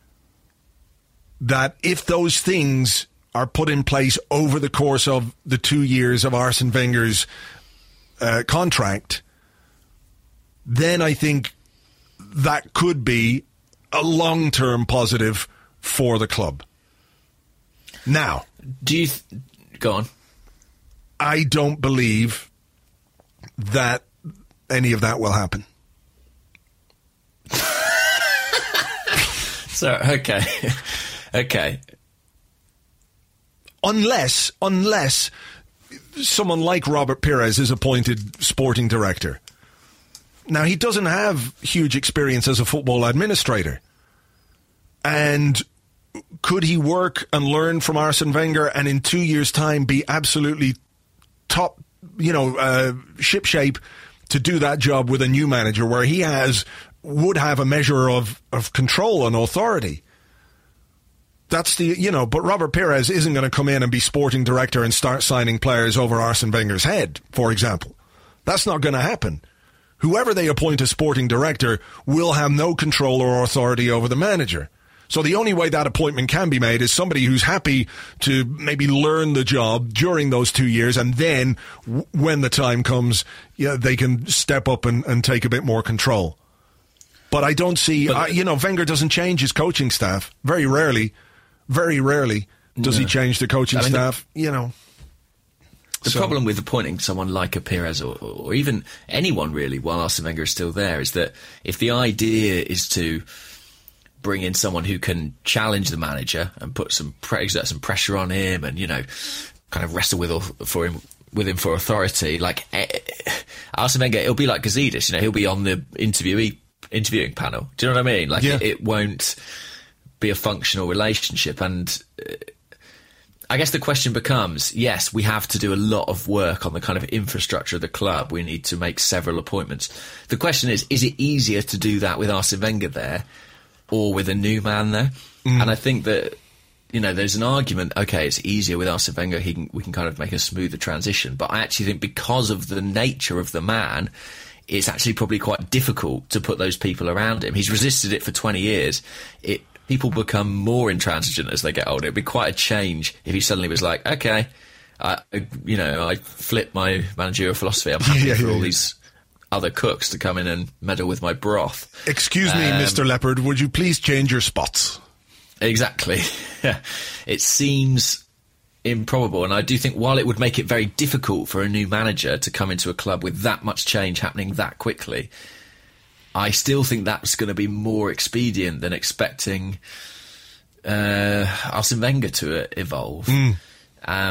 That if those things are put in place over the course of the 2 years of Arsene Wenger's contract, then I think that could be a long-term positive for the club. Now, go on. I don't believe that any of that will happen. So, okay. Unless someone like Robert Pires is appointed sporting director. Now, he doesn't have huge experience as a football administrator. And could he work and learn from Arsene Wenger and in 2 years' time be absolutely top, shipshape to do that job with a new manager where he would have a measure of control and authority? That's but Robert Pires isn't going to come in and be sporting director and start signing players over Arsene Wenger's head, for example. That's not going to happen. Whoever they appoint as sporting director will have no control or authority over the manager. So the only way that appointment can be made is somebody who's happy to maybe learn the job during those 2 years, and then when the time comes, they can step up and take a bit more control. But I don't see, Wenger doesn't change his coaching staff. Very rarely does he change the coaching staff, The problem with appointing someone like a Pires or even anyone really while Arsene Wenger is still there is that if the idea is to bring in someone who can challenge the manager and put exert some pressure on him and, kind of wrestle with him for authority, like Arsene Wenger, it'll be like Gazidis, he'll be on the interviewing panel. Do you know what I mean? Like it won't be a functional relationship. And I guess the question becomes, yes, we have to do a lot of work on the kind of infrastructure of the club. We need to make several appointments. The question is it easier to do that with Arsene Wenger there or with a new man there? And I think that there's an argument, okay, it's easier with Arsene Wenger, we can kind of make a smoother transition. But I actually think because of the nature of the man, it's actually probably quite difficult to put those people around him. He's resisted it for 20 years. People become more intransigent as they get older. It'd be quite a change if he suddenly was like, okay, I flip my managerial philosophy. I'm happy for all these other cooks to come in and meddle with my broth. Excuse me, Mr. Leopard, would you please change your spots? Exactly. It seems improbable, and I do think while it would make it very difficult for a new manager to come into a club with that much change happening that quickly, I still think that's going to be more expedient than expecting Arsene Wenger to evolve. I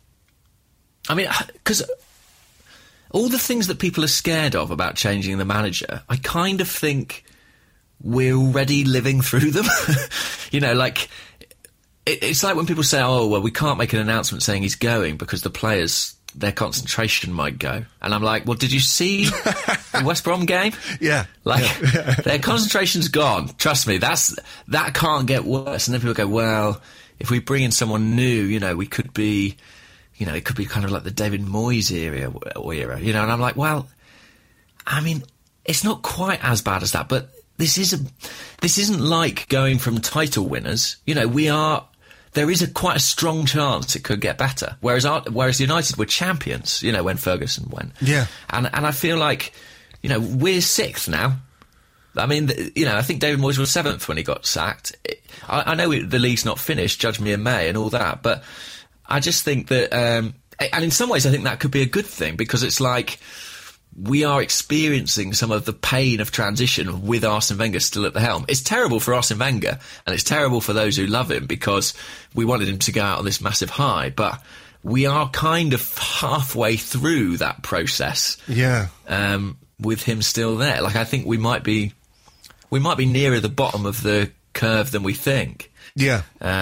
mean, because all the things that people are scared of about changing the manager, I kind of think we're already living through them. Like, it's like when people say, oh, well, we can't make an announcement saying he's going because the players, their concentration might go. And I'm like, well, did you see the West Brom game? Yeah. Their concentration's gone. Trust me, that can't get worse. And then people go, well, if we bring in someone new, we could be... it could be kind of like the David Moyes era, and I'm like, well, I mean, it's not quite as bad as that, but this isn't like going from title winners. There is quite a strong chance it could get better. Whereas United were champions, when Ferguson went. Yeah. And I feel like, we're sixth now. I mean, I think David Moyes was seventh when he got sacked. I know the league's not finished, judge me in May and all that, but I just think that, and in some ways I think that could be a good thing, because it's like we are experiencing some of the pain of transition with Arsene Wenger still at the helm. It's terrible for Arsene Wenger, and it's terrible for those who love him, because we wanted him to go out on this massive high, but we are kind of halfway through that process. Yeah. With him still there. Like, I think we might be nearer the bottom of the curve than we think. Yeah.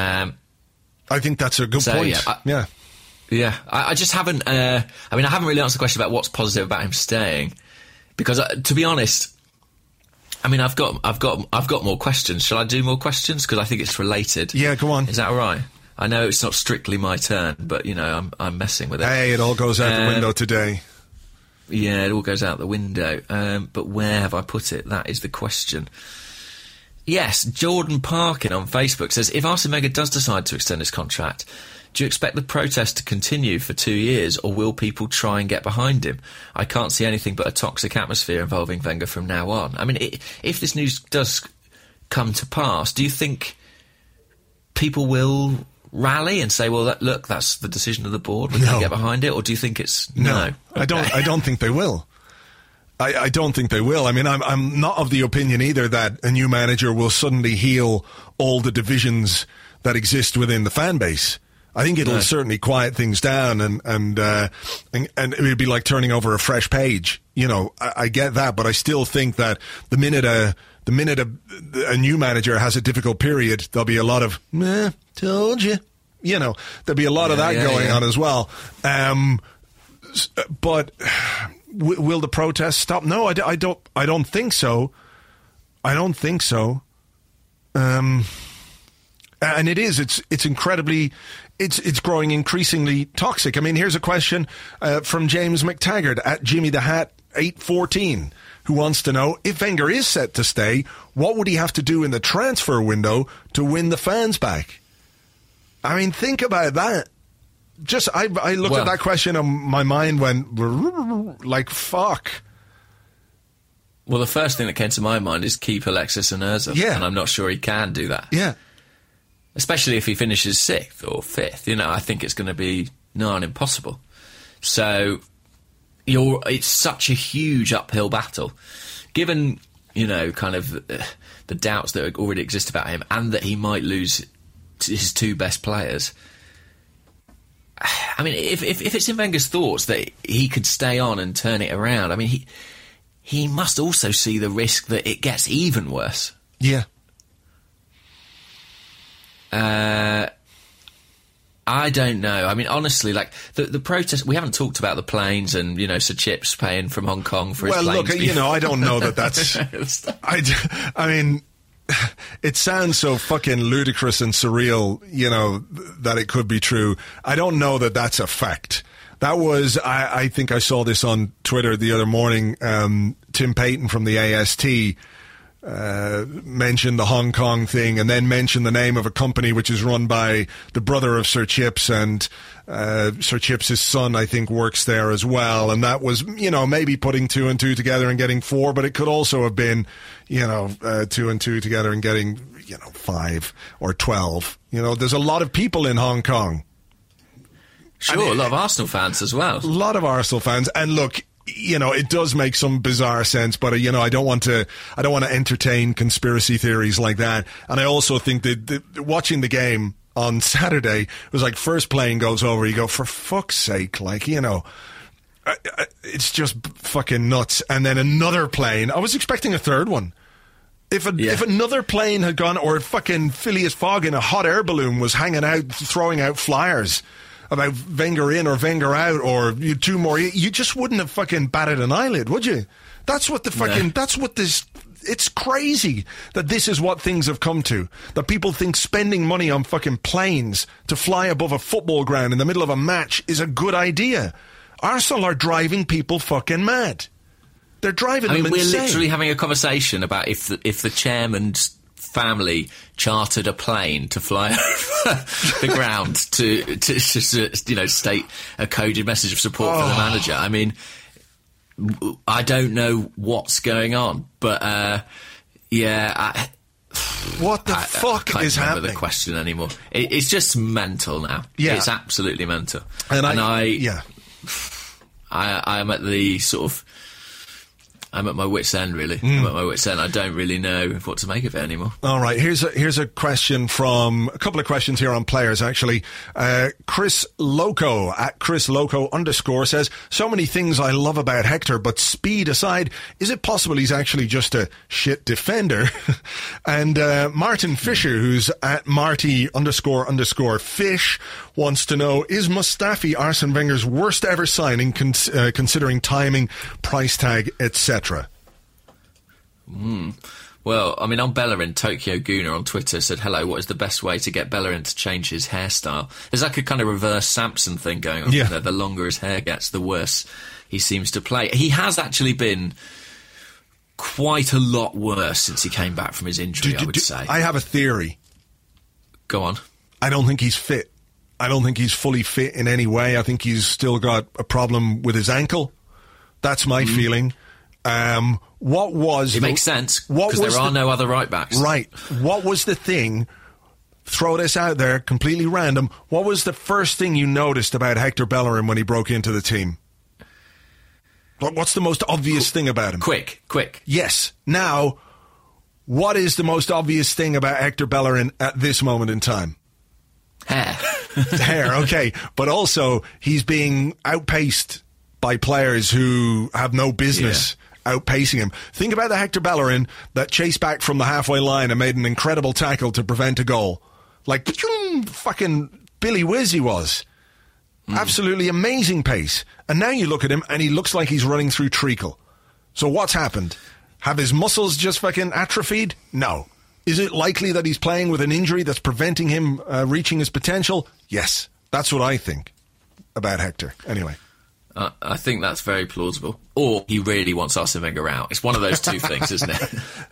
I think that's a good point. Yeah. I just haven't. I haven't really answered the question about what's positive about him staying, because to be honest, I've got more questions. Shall I do more questions? Because I think it's related. Yeah, go on. Is that all right? I know it's not strictly my turn, but I'm messing with it. Hey, it all goes out the window today. Yeah, it all goes out the window. But where have I put it? That is the question. Yes, Jordan Parkin on Facebook says, if Arsene Wenger does decide to extend his contract, do you expect the protest to continue for 2 years, or will people try and get behind him? I can't see anything but a toxic atmosphere involving Wenger from now on. I mean, if this news does come to pass, do you think people will rally and say, well, look, that's the decision of the board, we can get behind it? Or do you think it's... No. I don't think they will. I don't think they will. I mean, I'm not of the opinion either that a new manager will suddenly heal all the divisions that exist within the fan base. I think it'll certainly quiet things down, and it would be like turning over a fresh page. I get that, but I still think that the minute a new manager has a difficult period, there'll be a lot of told you. There'll be a lot of that going on as well. But will the protests stop? No, I don't think so. I don't think so. And it's incredibly, it's growing increasingly toxic. I mean, here's a question from James McTaggart at Jimmy the Hat 814, who wants to know, if Wenger is set to stay, what would he have to do in the transfer window to win the fans back? I mean, think about that. Just, I looked at that question and my mind went, like, fuck. Well, the first thing that came to my mind is keep Alexis and Ozil. Yeah. And I'm not sure he can do that. Yeah. Especially if he finishes 6th or 5th. I think it's going to be nigh on impossible. So, it's such a huge uphill battle. Given, kind of the doubts that already exist about him, and that he might lose his 2 best players. I mean, if it's in Wenger's thoughts that he could stay on and turn it around, I mean, he must also see the risk that it gets even worse. Yeah. I don't know. I mean, honestly, like, the protest, we haven't talked about the planes and, Sir Chips paying from Hong Kong for his planes. Well, look, I don't know that's... I mean, it sounds so fucking ludicrous and surreal, you know, that it could be true. I don't know that that's a fact. That was, I think I saw this on Twitter the other morning. Tim Payton from the AST mentioned the Hong Kong thing, and then mentioned the name of a company which is run by the brother of Sir Chips, and Sir Chips' son, I think, works there as well. And that was, you know, maybe putting 2 and 2 together and getting 4, but it could also have been, you know, 2 and 2 together and getting, you know, 5 or 12. You know, there's a lot of people in Hong Kong. Sure, a lot of Arsenal fans as well. A lot of Arsenal fans. And look, you know, it does make some bizarre sense, but, you know, I don't want to entertain conspiracy theories like that. And I also think that watching the game on Saturday, it was like first plane goes over, you go, for fuck's sake, like, you know, it's just fucking nuts. And then another plane, I was expecting a third one. If another plane had gone, or fucking Phileas Fogg in a hot air balloon was hanging out, throwing out flyers about Wenger in or Wenger out, or 2 more, you just wouldn't have fucking batted an eyelid, would you? That's what the fucking, that's what this, it's crazy that this is what things have come to. That people think spending money on fucking planes to fly above a football ground in the middle of a match is a good idea. Arsenal are driving people fucking mad. They're driving them insane. We're literally having a conversation about if the chairman's family chartered a plane to fly over the ground to you know, state a coded message of support for the manager. I mean, I don't know what's going on, but what the fuck is happening? I can't remember the question anymore. It's just mental now. Yeah, it's absolutely mental. And I am at the sort of, I'm at my wit's end, really. I'm at my wit's end. I don't really know what to make of it anymore. All right, here's a question from, a couple of questions here on players, actually. Chris Loco, at Chris Loco _ says, so many things I love about Hector, but speed aside, is it possible he's actually just a shit defender? And Martin Fisher, who's at Marty _ Fish, wants to know, is Mustafi Arsene Wenger's worst ever signing, considering timing, price tag, etc.? Well, I mean, on Bellerin, Tokyo Guna on Twitter said, hello, what is the best way to get Bellerin to change his hairstyle? There's like a kind of reverse Samson thing going on there. The longer his hair gets, the worse he seems to play. He has actually been quite a lot worse since he came back from his injury, I would say. I have a theory. Go on. I don't think he's fit. I don't think he's fully fit in any way. I think he's still got a problem with his ankle. That's my feeling. It makes sense, because there are no other right-backs. Right. What was the thing, throw this out there, completely random, what was the first thing you noticed about Hector Bellerin when he broke into the team? What's the most obvious thing about him? Quick. Yes. Now, what is the most obvious thing about Hector Bellerin at this moment in time? Hair, okay. But also, he's being outpaced by players who have no business outpacing him. Think about the Hector Bellerin that chased back from the halfway line and made an incredible tackle to prevent a goal. Like, fucking Billy Whiz he was. Absolutely amazing pace. And now you look at him and he looks like he's running through treacle. So what's happened? Have his muscles just fucking atrophied? No. Is it likely that he's playing with an injury that's preventing him reaching his potential? Yes. That's what I think about Hector. Anyway. I think that's very plausible. Or he really wants Arsene Wenger out. It's one of those two things, isn't it?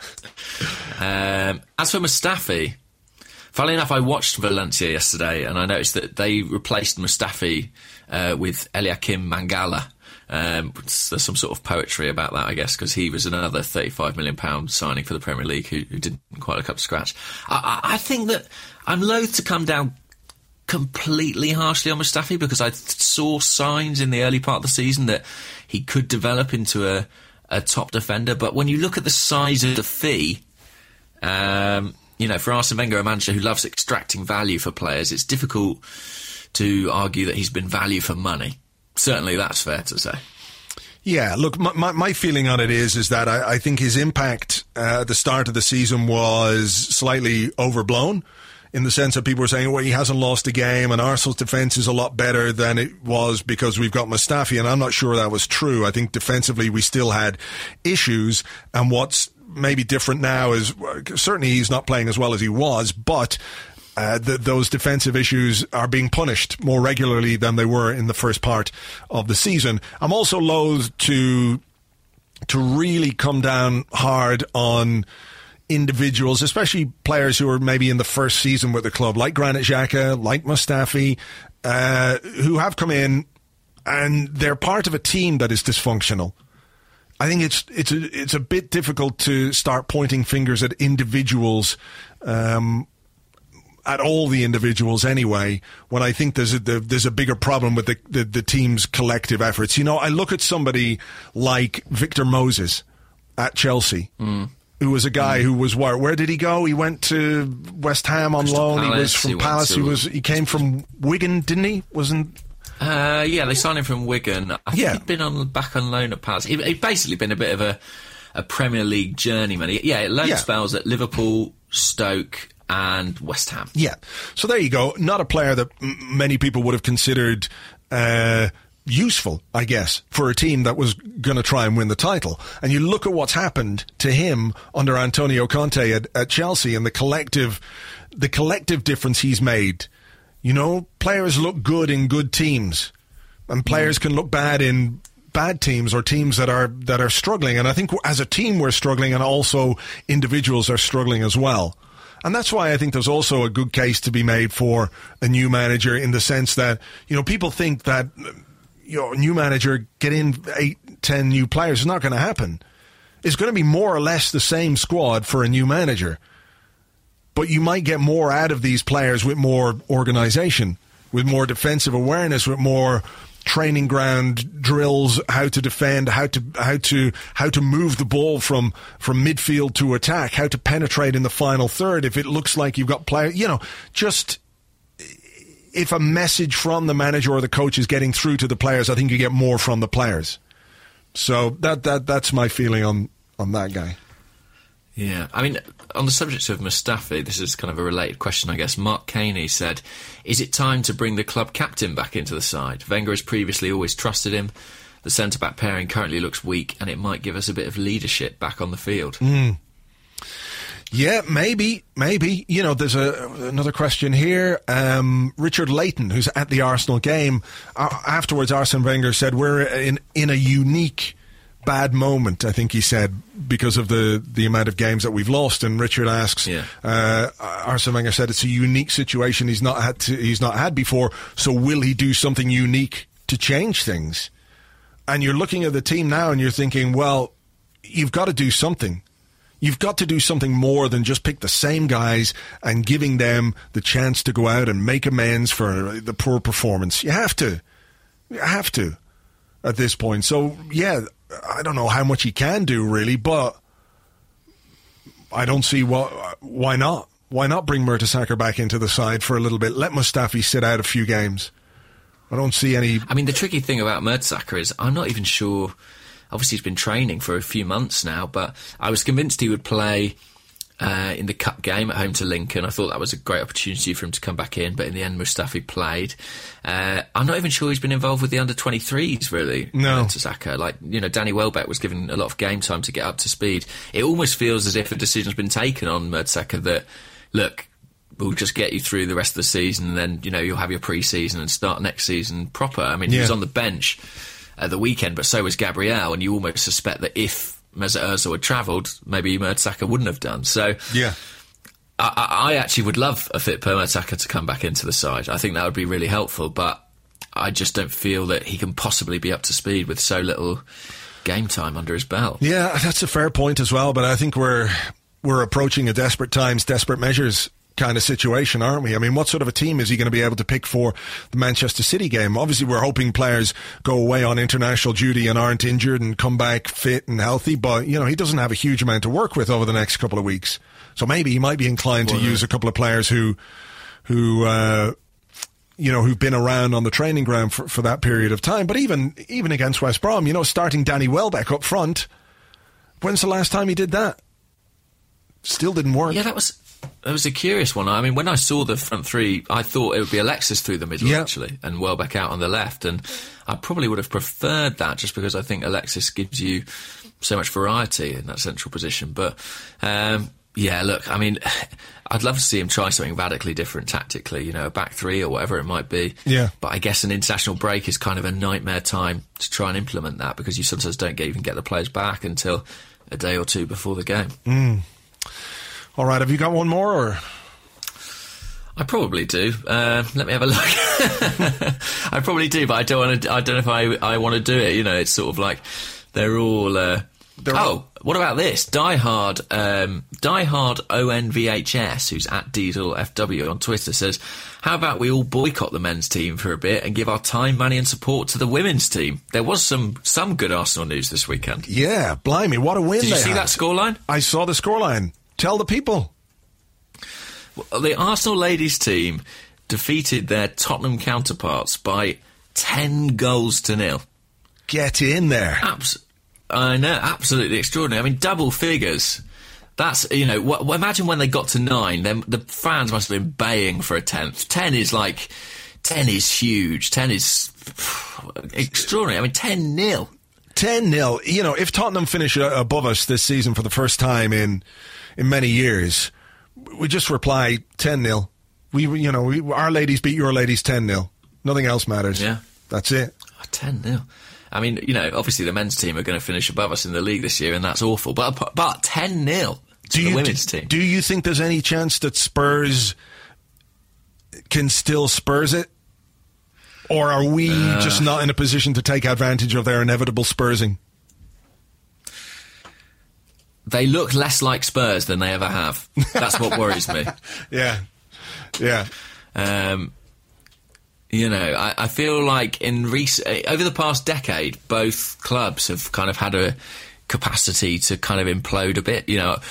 As for Mustafi, funnily enough, I watched Valencia yesterday and I noticed that they replaced Mustafi with Eliakim Mangala. There's some sort of poetry about that, I guess, because he was another £35 million signing for the Premier League who didn't quite look up to scratch. I think that I'm loath to come down completely harshly on Mustafi, because I saw signs in the early part of the season that he could develop into a top defender. But when you look at the size of the fee, you know, for Arsene Wenger, a manager who loves extracting value for players, it's difficult to argue that he's been value for money. Certainly that's fair to say. Yeah, look, my feeling on it is that I think his impact at the start of the season was slightly overblown, in the sense that people were saying, well, he hasn't lost a game and Arsenal's defence is a lot better than it was because we've got Mustafi, and I'm not sure that was true. I think defensively we still had issues, and what's maybe different now is certainly he's not playing as well as he was, but those defensive issues are being punished more regularly than they were in the first part of the season. I'm also loath to really come down hard on individuals, especially players who are maybe in the first season with the club, like Granit Xhaka, like Mustafi, who have come in and they're part of a team that is dysfunctional. I think it's a bit difficult to start pointing fingers at individuals, at all the individuals anyway, when I think there's a bigger problem with the team's collective efforts. You know, I look at somebody like Victor Moses at Chelsea, who was a guy who was, where did he go? He went to West Ham on loan. He was from Palace. He came from Wigan, didn't he? Yeah, they signed him from Wigan. I think he'd been back on loan at Palace. He'd basically been a bit of a Premier League journeyman. Loan spells at Liverpool, Stoke and West Ham. Yeah. So there you go. Not a player that many people would have considered useful, I guess, for a team that was going to try and win the title. And you look at what's happened to him under Antonio Conte at Chelsea and the collective difference he's made. You know, players look good in good teams, and players can look bad in bad teams or teams that are struggling. And I think as a team we're struggling, and also individuals are struggling as well. And that's why I think there's also a good case to be made for a new manager, in the sense that, you know, people think that, you know, a new manager, get in 8-10 new players. It's not going to happen. It's going to be more or less the same squad for a new manager. But you might get more out of these players with more organisation, with more defensive awareness, with more training ground drills, how to defend, how to move the ball from midfield to attack, how to penetrate in the final third. If it looks like you've got players, you know, just if a message from the manager or the coach is getting through to the players, I think you get more from the players. So that's my feeling on that guy. Yeah, I mean, on the subject of Mustafi, this is kind of a related question, I guess. Mark Caney said, is it time to bring the club captain back into the side? Wenger has previously always trusted him. The centre-back pairing currently looks weak, and it might give us a bit of leadership back on the field. Yeah, maybe. You know, there's another question here. Richard Layton, who's at the Arsenal game, afterwards Arsene Wenger said, we're in a unique bad moment, I think he said, because of the amount of games that we've lost. And Richard asks, Arsene Wenger said it's a unique situation he's not had before, so will he do something unique to change things? And you're looking at the team now and you're thinking, well, you've got to do something. You've got to do something more than just pick the same guys and giving them the chance to go out and make amends for the poor performance. You have to at this point. So, yeah, I don't know how much he can do, really, but I don't see why not. Why not bring Mertesacker back into the side for a little bit? Let Mustafi sit out a few games. I don't see any... I mean, the tricky thing about Mertesacker is I'm not even sure... Obviously, he's been training for a few months now, but I was convinced he would play in the Cup game at home to Lincoln. I thought that was a great opportunity for him to come back in, but in the end, Mustafi played. I'm not even sure he's been involved with the under-23s, really. No. Mertesacker. Like, you know, Danny Welbeck was given a lot of game time to get up to speed. It almost feels as if a decision's been taken on Mertesacker that, look, we'll just get you through the rest of the season, and then, you know, you'll have your pre-season and start next season proper. I mean, he was on the bench at the weekend, but so was Gabriel, and you almost suspect that if Mesut Ozil had travelled, maybe Mertesacker wouldn't have done. So, yeah, I actually would love a fit per Mertesacker to come back into the side. I think that would be really helpful, but I just don't feel that he can possibly be up to speed with so little game time under his belt. Yeah, that's a fair point as well, but I think we're approaching a desperate times, desperate measures kind of situation, aren't we? I mean, what sort of a team is he going to be able to pick for the Manchester City game? Obviously, we're hoping players go away on international duty and aren't injured and come back fit and healthy, but, you know, he doesn't have a huge amount to work with over the next couple of weeks. So maybe he might be inclined to use a couple of players who who've been around on the training ground for that period of time. But even against West Brom, you know, starting Danny Welbeck up front, when's the last time he did that? Still didn't work. Yeah, that was a curious one. I mean, when I saw the front three, I thought it would be Alexis through the middle, actually, and Welbeck out on the left. And I probably would have preferred that, just because I think Alexis gives you so much variety in that central position. But yeah, look, I mean, I'd love to see him try something radically different tactically, a back three or whatever it might be. Yeah. But I guess an international break is kind of a nightmare time to try and implement that, because you sometimes don't even get the players back until a day or two before the game. All right, have you got one more, or? I probably do. Let me have a look. I probably do, but I don't know if I want to do it. It's sort of like they're all. What about this? Diehard ONVHS, who's at DieselFW on Twitter, says, "How about we all boycott the men's team for a bit and give our time, money, and support to the women's team?" There was some good Arsenal news this weekend. Yeah, blimey, what a win! Did you see had. that scoreline? I saw the scoreline. Tell the people. Well, the Arsenal ladies team defeated their Tottenham counterparts by 10-0. Get in there. I know, absolutely extraordinary. I mean, double figures. That's, imagine when they got to 9, then the fans must have been baying for a 10th. 10 is huge. 10 is extraordinary. I mean, 10-0. 10-0. If Tottenham finish above us this season for the first time in many years, we just reply 10-0. Our ladies beat your ladies 10-0. Nothing else matters. Yeah. That's it. 10-0. I mean, obviously the men's team are going to finish above us in the league this year, and that's awful. But 10-0 to the women's team. Do you think there's any chance that Spurs can still Spurs it? Or are we just not in a position to take advantage of their inevitable Spursing? They look less like Spurs than they ever have. That's what worries me. Yeah. I feel like over the past decade, both clubs have kind of had a capacity to kind of implode a bit.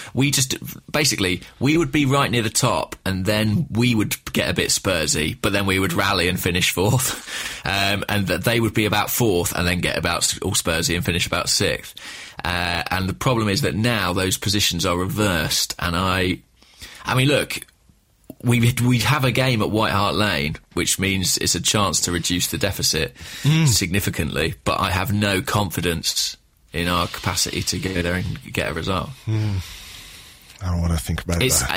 We would be right near the top, and then we would get a bit Spursy, but then we would rally and finish fourth, and that they would be about fourth and then get about all Spursy and finish about sixth. And the problem is that now those positions are reversed, and I mean, look, we'd have a game at White Hart Lane, which means it's a chance to reduce the deficit significantly, but I have no confidence in our capacity to go there and get a result. I don't want to think about that.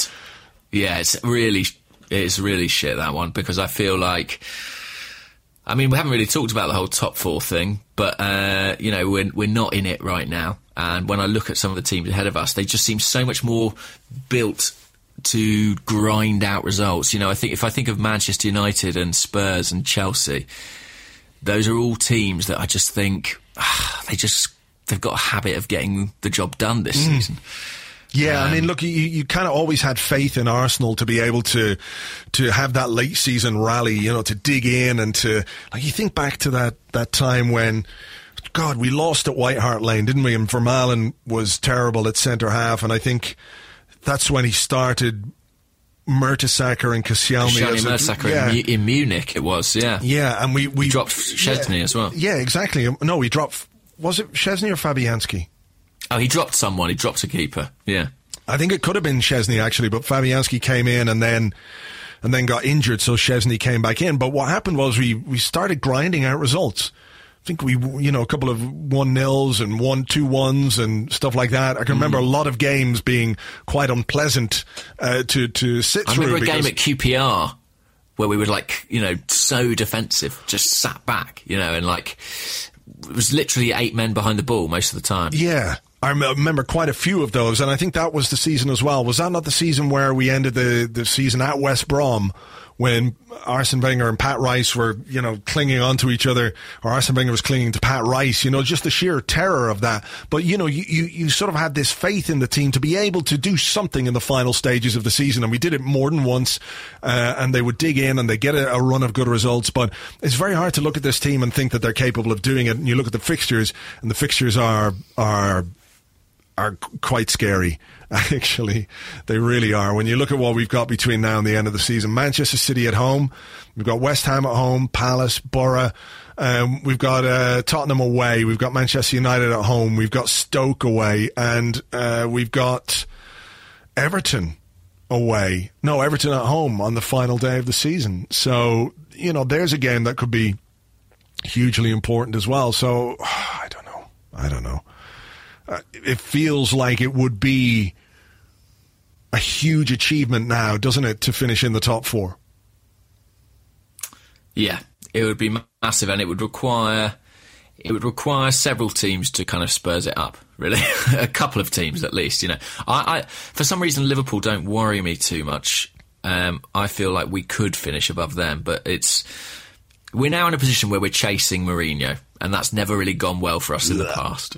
It's really shit, that one, because I feel like, I mean, we haven't really talked about the whole top four thing, but we're not in it right now. And when I look at some of the teams ahead of us, they just seem so much more built to grind out results. I think if I think of Manchester United and Spurs and Chelsea, those are all teams that I just think they've got a habit of getting the job done this season. Yeah, I mean, look, you kind of always had faith in Arsenal to be able to have that late season rally, to dig in and to, like, you think back to that time when, God, we lost at White Hart Lane, didn't we? And Vermaelen was terrible at centre half, and I think that's when he started Mertesacker and Koscielny. In Munich it was, yeah. Yeah, and we dropped Szczesny as well. Yeah, exactly. No, we dropped, was it Szczesny or Fabianski? Oh, he dropped someone. He dropped a keeper. Yeah. I think it could have been Szczesny, actually, but Fabianski came in and then got injured, so Szczesny came back in. But what happened was we started grinding out results. I think we, a couple of 1-0s and 1-2-1s and stuff like that. I can remember a lot of games being quite unpleasant to sit through. I remember a game at QPR where we were so defensive, just sat back, and it was literally 8 men behind the ball most of the time. Yeah. I remember quite a few of those, and I think that was the season as well. Was that not the season where we ended the season at West Brom when Arsene Wenger and Pat Rice were, clinging onto each other, or Arsene Wenger was clinging to Pat Rice, just the sheer terror of that. But, you sort of had this faith in the team to be able to do something in the final stages of the season, and we did it more than once, and they would dig in and they get a run of good results. But it's very hard to look at this team and think that they're capable of doing it. And you look at the fixtures, and the fixtures are quite scary. Actually, they really are. When you look at what we've got between now and the end of the season, Manchester City at home, we've got West Ham at home, Palace, Borough, we've got Tottenham away, we've got Manchester United at home, we've got Stoke away, and we've got Everton away. No, Everton at home on the final day of the season. So, there's a game that could be hugely important as well. So, I don't know. it feels like it would be a huge achievement now, doesn't it, to finish in the top 4? Yeah, it would be massive, and it would require several teams to kind of spurs it up, really. A couple of teams at least, you know. I for some reason, Liverpool don't worry me too much. I feel like we could finish above them, but we're now in a position where we're chasing Mourinho, and that's never really gone well for us in the past.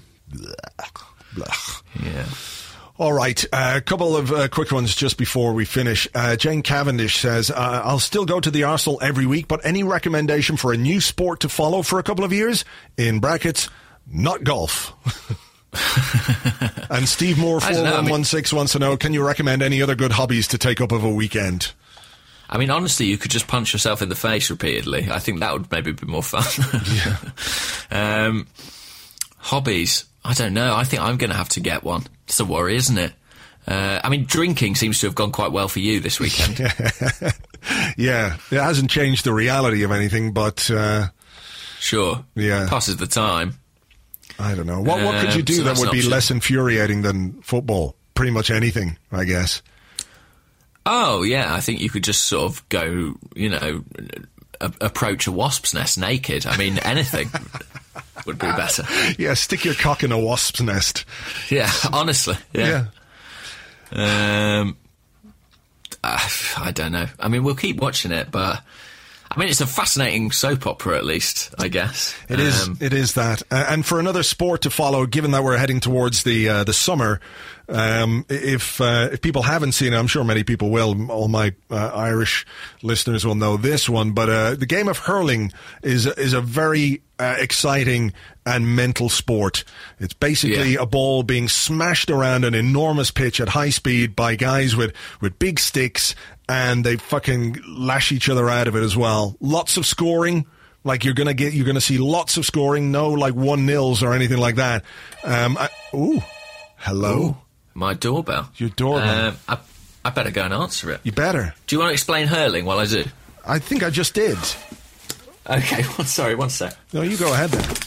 Yeah. All right, a couple of quick ones just before we finish. Jane Cavendish says, I'll still go to the Arsenal every week, but any recommendation for a new sport to follow for a couple of years? In brackets, not golf. And Steve Moore 4116 wants to know, can you recommend any other good hobbies to take up of a weekend? I mean, honestly, you could just punch yourself in the face repeatedly. I think that would maybe be more fun. Yeah. Hobbies, I don't know. I think I'm going to have to get one. It's a worry, isn't it? I mean, drinking seems to have gone quite well for you this weekend. Yeah, it hasn't changed the reality of anything, but... Sure. Yeah. Passes the time. I don't know. What could you do that would be less infuriating than football? Pretty much anything, I guess. Oh, yeah, I think you could just sort of go, you know, approach a wasp's nest naked. I mean, anything would be better. Yeah, stick your cock in a wasp's nest. Yeah, honestly. Yeah. I don't know. I mean, we'll keep watching it, but... I mean, it's a fascinating soap opera, at least, I guess. It is. It is that. And for another sport to follow, given that we're heading towards the summer, if people haven't seen it, I'm sure many people will. All my Irish listeners will know this one. But the game of hurling is a very exciting and mental sport. It's basically a ball being smashed around an enormous pitch at high speed by guys with big sticks, and they fucking lash each other out of it as well. Lots of scoring. Like you're gonna see lots of scoring. No like 1-0s or anything like that. Hello. Ooh, my doorbell. Your doorbell. I better go and answer it. You better. Do you want to explain hurling while I do? I think I just did. Okay, sorry, one sec. No, you go ahead then.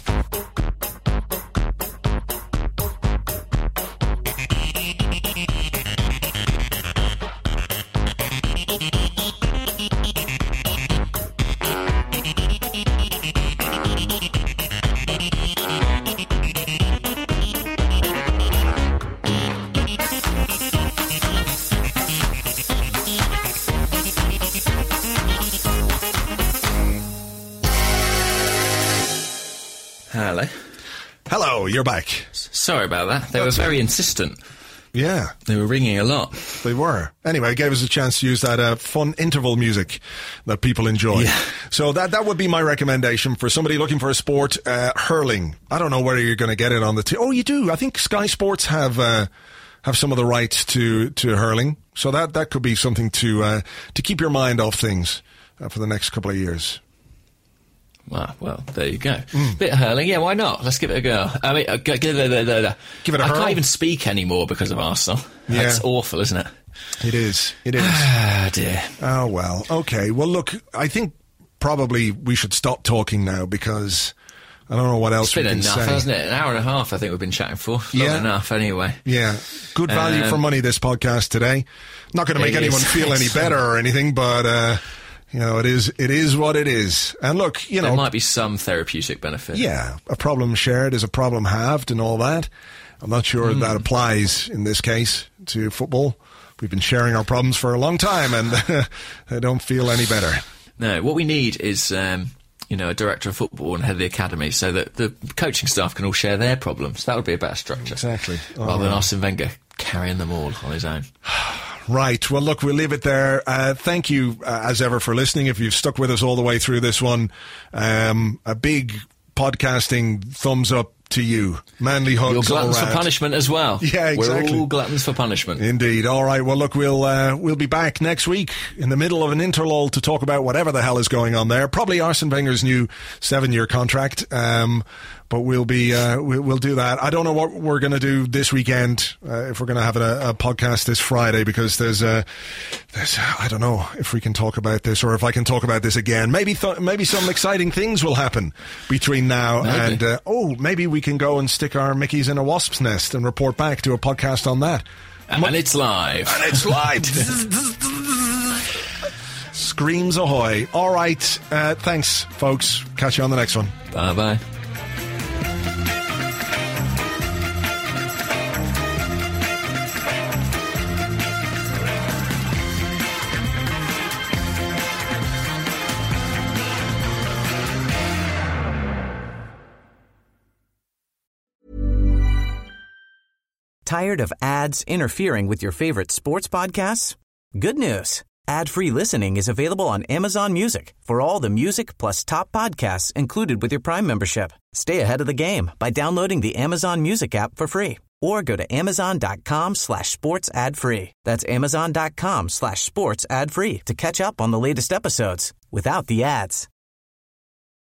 Hello, you're back. Sorry about that. They were very insistent. Yeah. They were ringing a lot. They were. Anyway, it gave us a chance to use that fun interval music that people enjoy. Yeah. So that would be my recommendation for somebody looking for a sport, hurling. I don't know whether you're going to get it on the... Oh, you do. I think Sky Sports have some of the rights to hurling. So that could be something to keep your mind off things for the next couple of years. Well, there you go. Bit of hurling, yeah, why not? Let's give it a go. I mean, give it a hurl. I can't even speak anymore because of Arsenal. Yeah. That's awful, isn't it? It is. Ah, dear. Oh, well, okay. Well, look, I think probably we should stop talking now because I don't know what else we can say. It's been enough, hasn't it? An hour and a half I think we've been chatting for. Not enough, anyway. Yeah. Good value for money, this podcast today. Not going to make anyone feel any better or anything, but... you know, it is what it is. And look, you know... There might be some therapeutic benefit. Yeah, a problem shared is a problem halved and all that. I'm not sure that applies in this case to football. We've been sharing our problems for a long time and I don't feel any better. No, what we need is, a director of football and head of the academy so that the coaching staff can all share their problems. That would be a better structure. Exactly. Rather than Arsene Wenger carrying them all on his own. Right. Well, look, we'll leave it there. Thank you, as ever, for listening. If you've stuck with us all the way through this one, a big podcasting thumbs up to you. Manly hugs. You're gluttons all for punishment as well. Yeah, exactly. We're all gluttons for punishment. Indeed. All right. Well, look, we'll be back next week in the middle of an interlull to talk about whatever the hell is going on there. Probably Arsene Wenger's new 7-year contract. But we'll do that. I don't know what we're going to do this weekend, if we're going to have a podcast this Friday, because there's I don't know if we can talk about this or if I can talk about this again. Maybe some exciting things will happen between now and, maybe we can go and stick our Mickeys in a wasp's nest and report back, do a podcast on that. And it's live. And it's live. Screams ahoy. All right. Thanks, folks. Catch you on the next one. Bye-bye. Tired of ads interfering with your favorite sports podcasts? Good news. Ad-free listening is available on Amazon Music for all the music plus top podcasts included with your Prime membership. Stay ahead of the game by downloading the Amazon Music app for free or go to amazon.com/sports ad free. That's amazon.com/sports ad free to catch up on the latest episodes without the ads.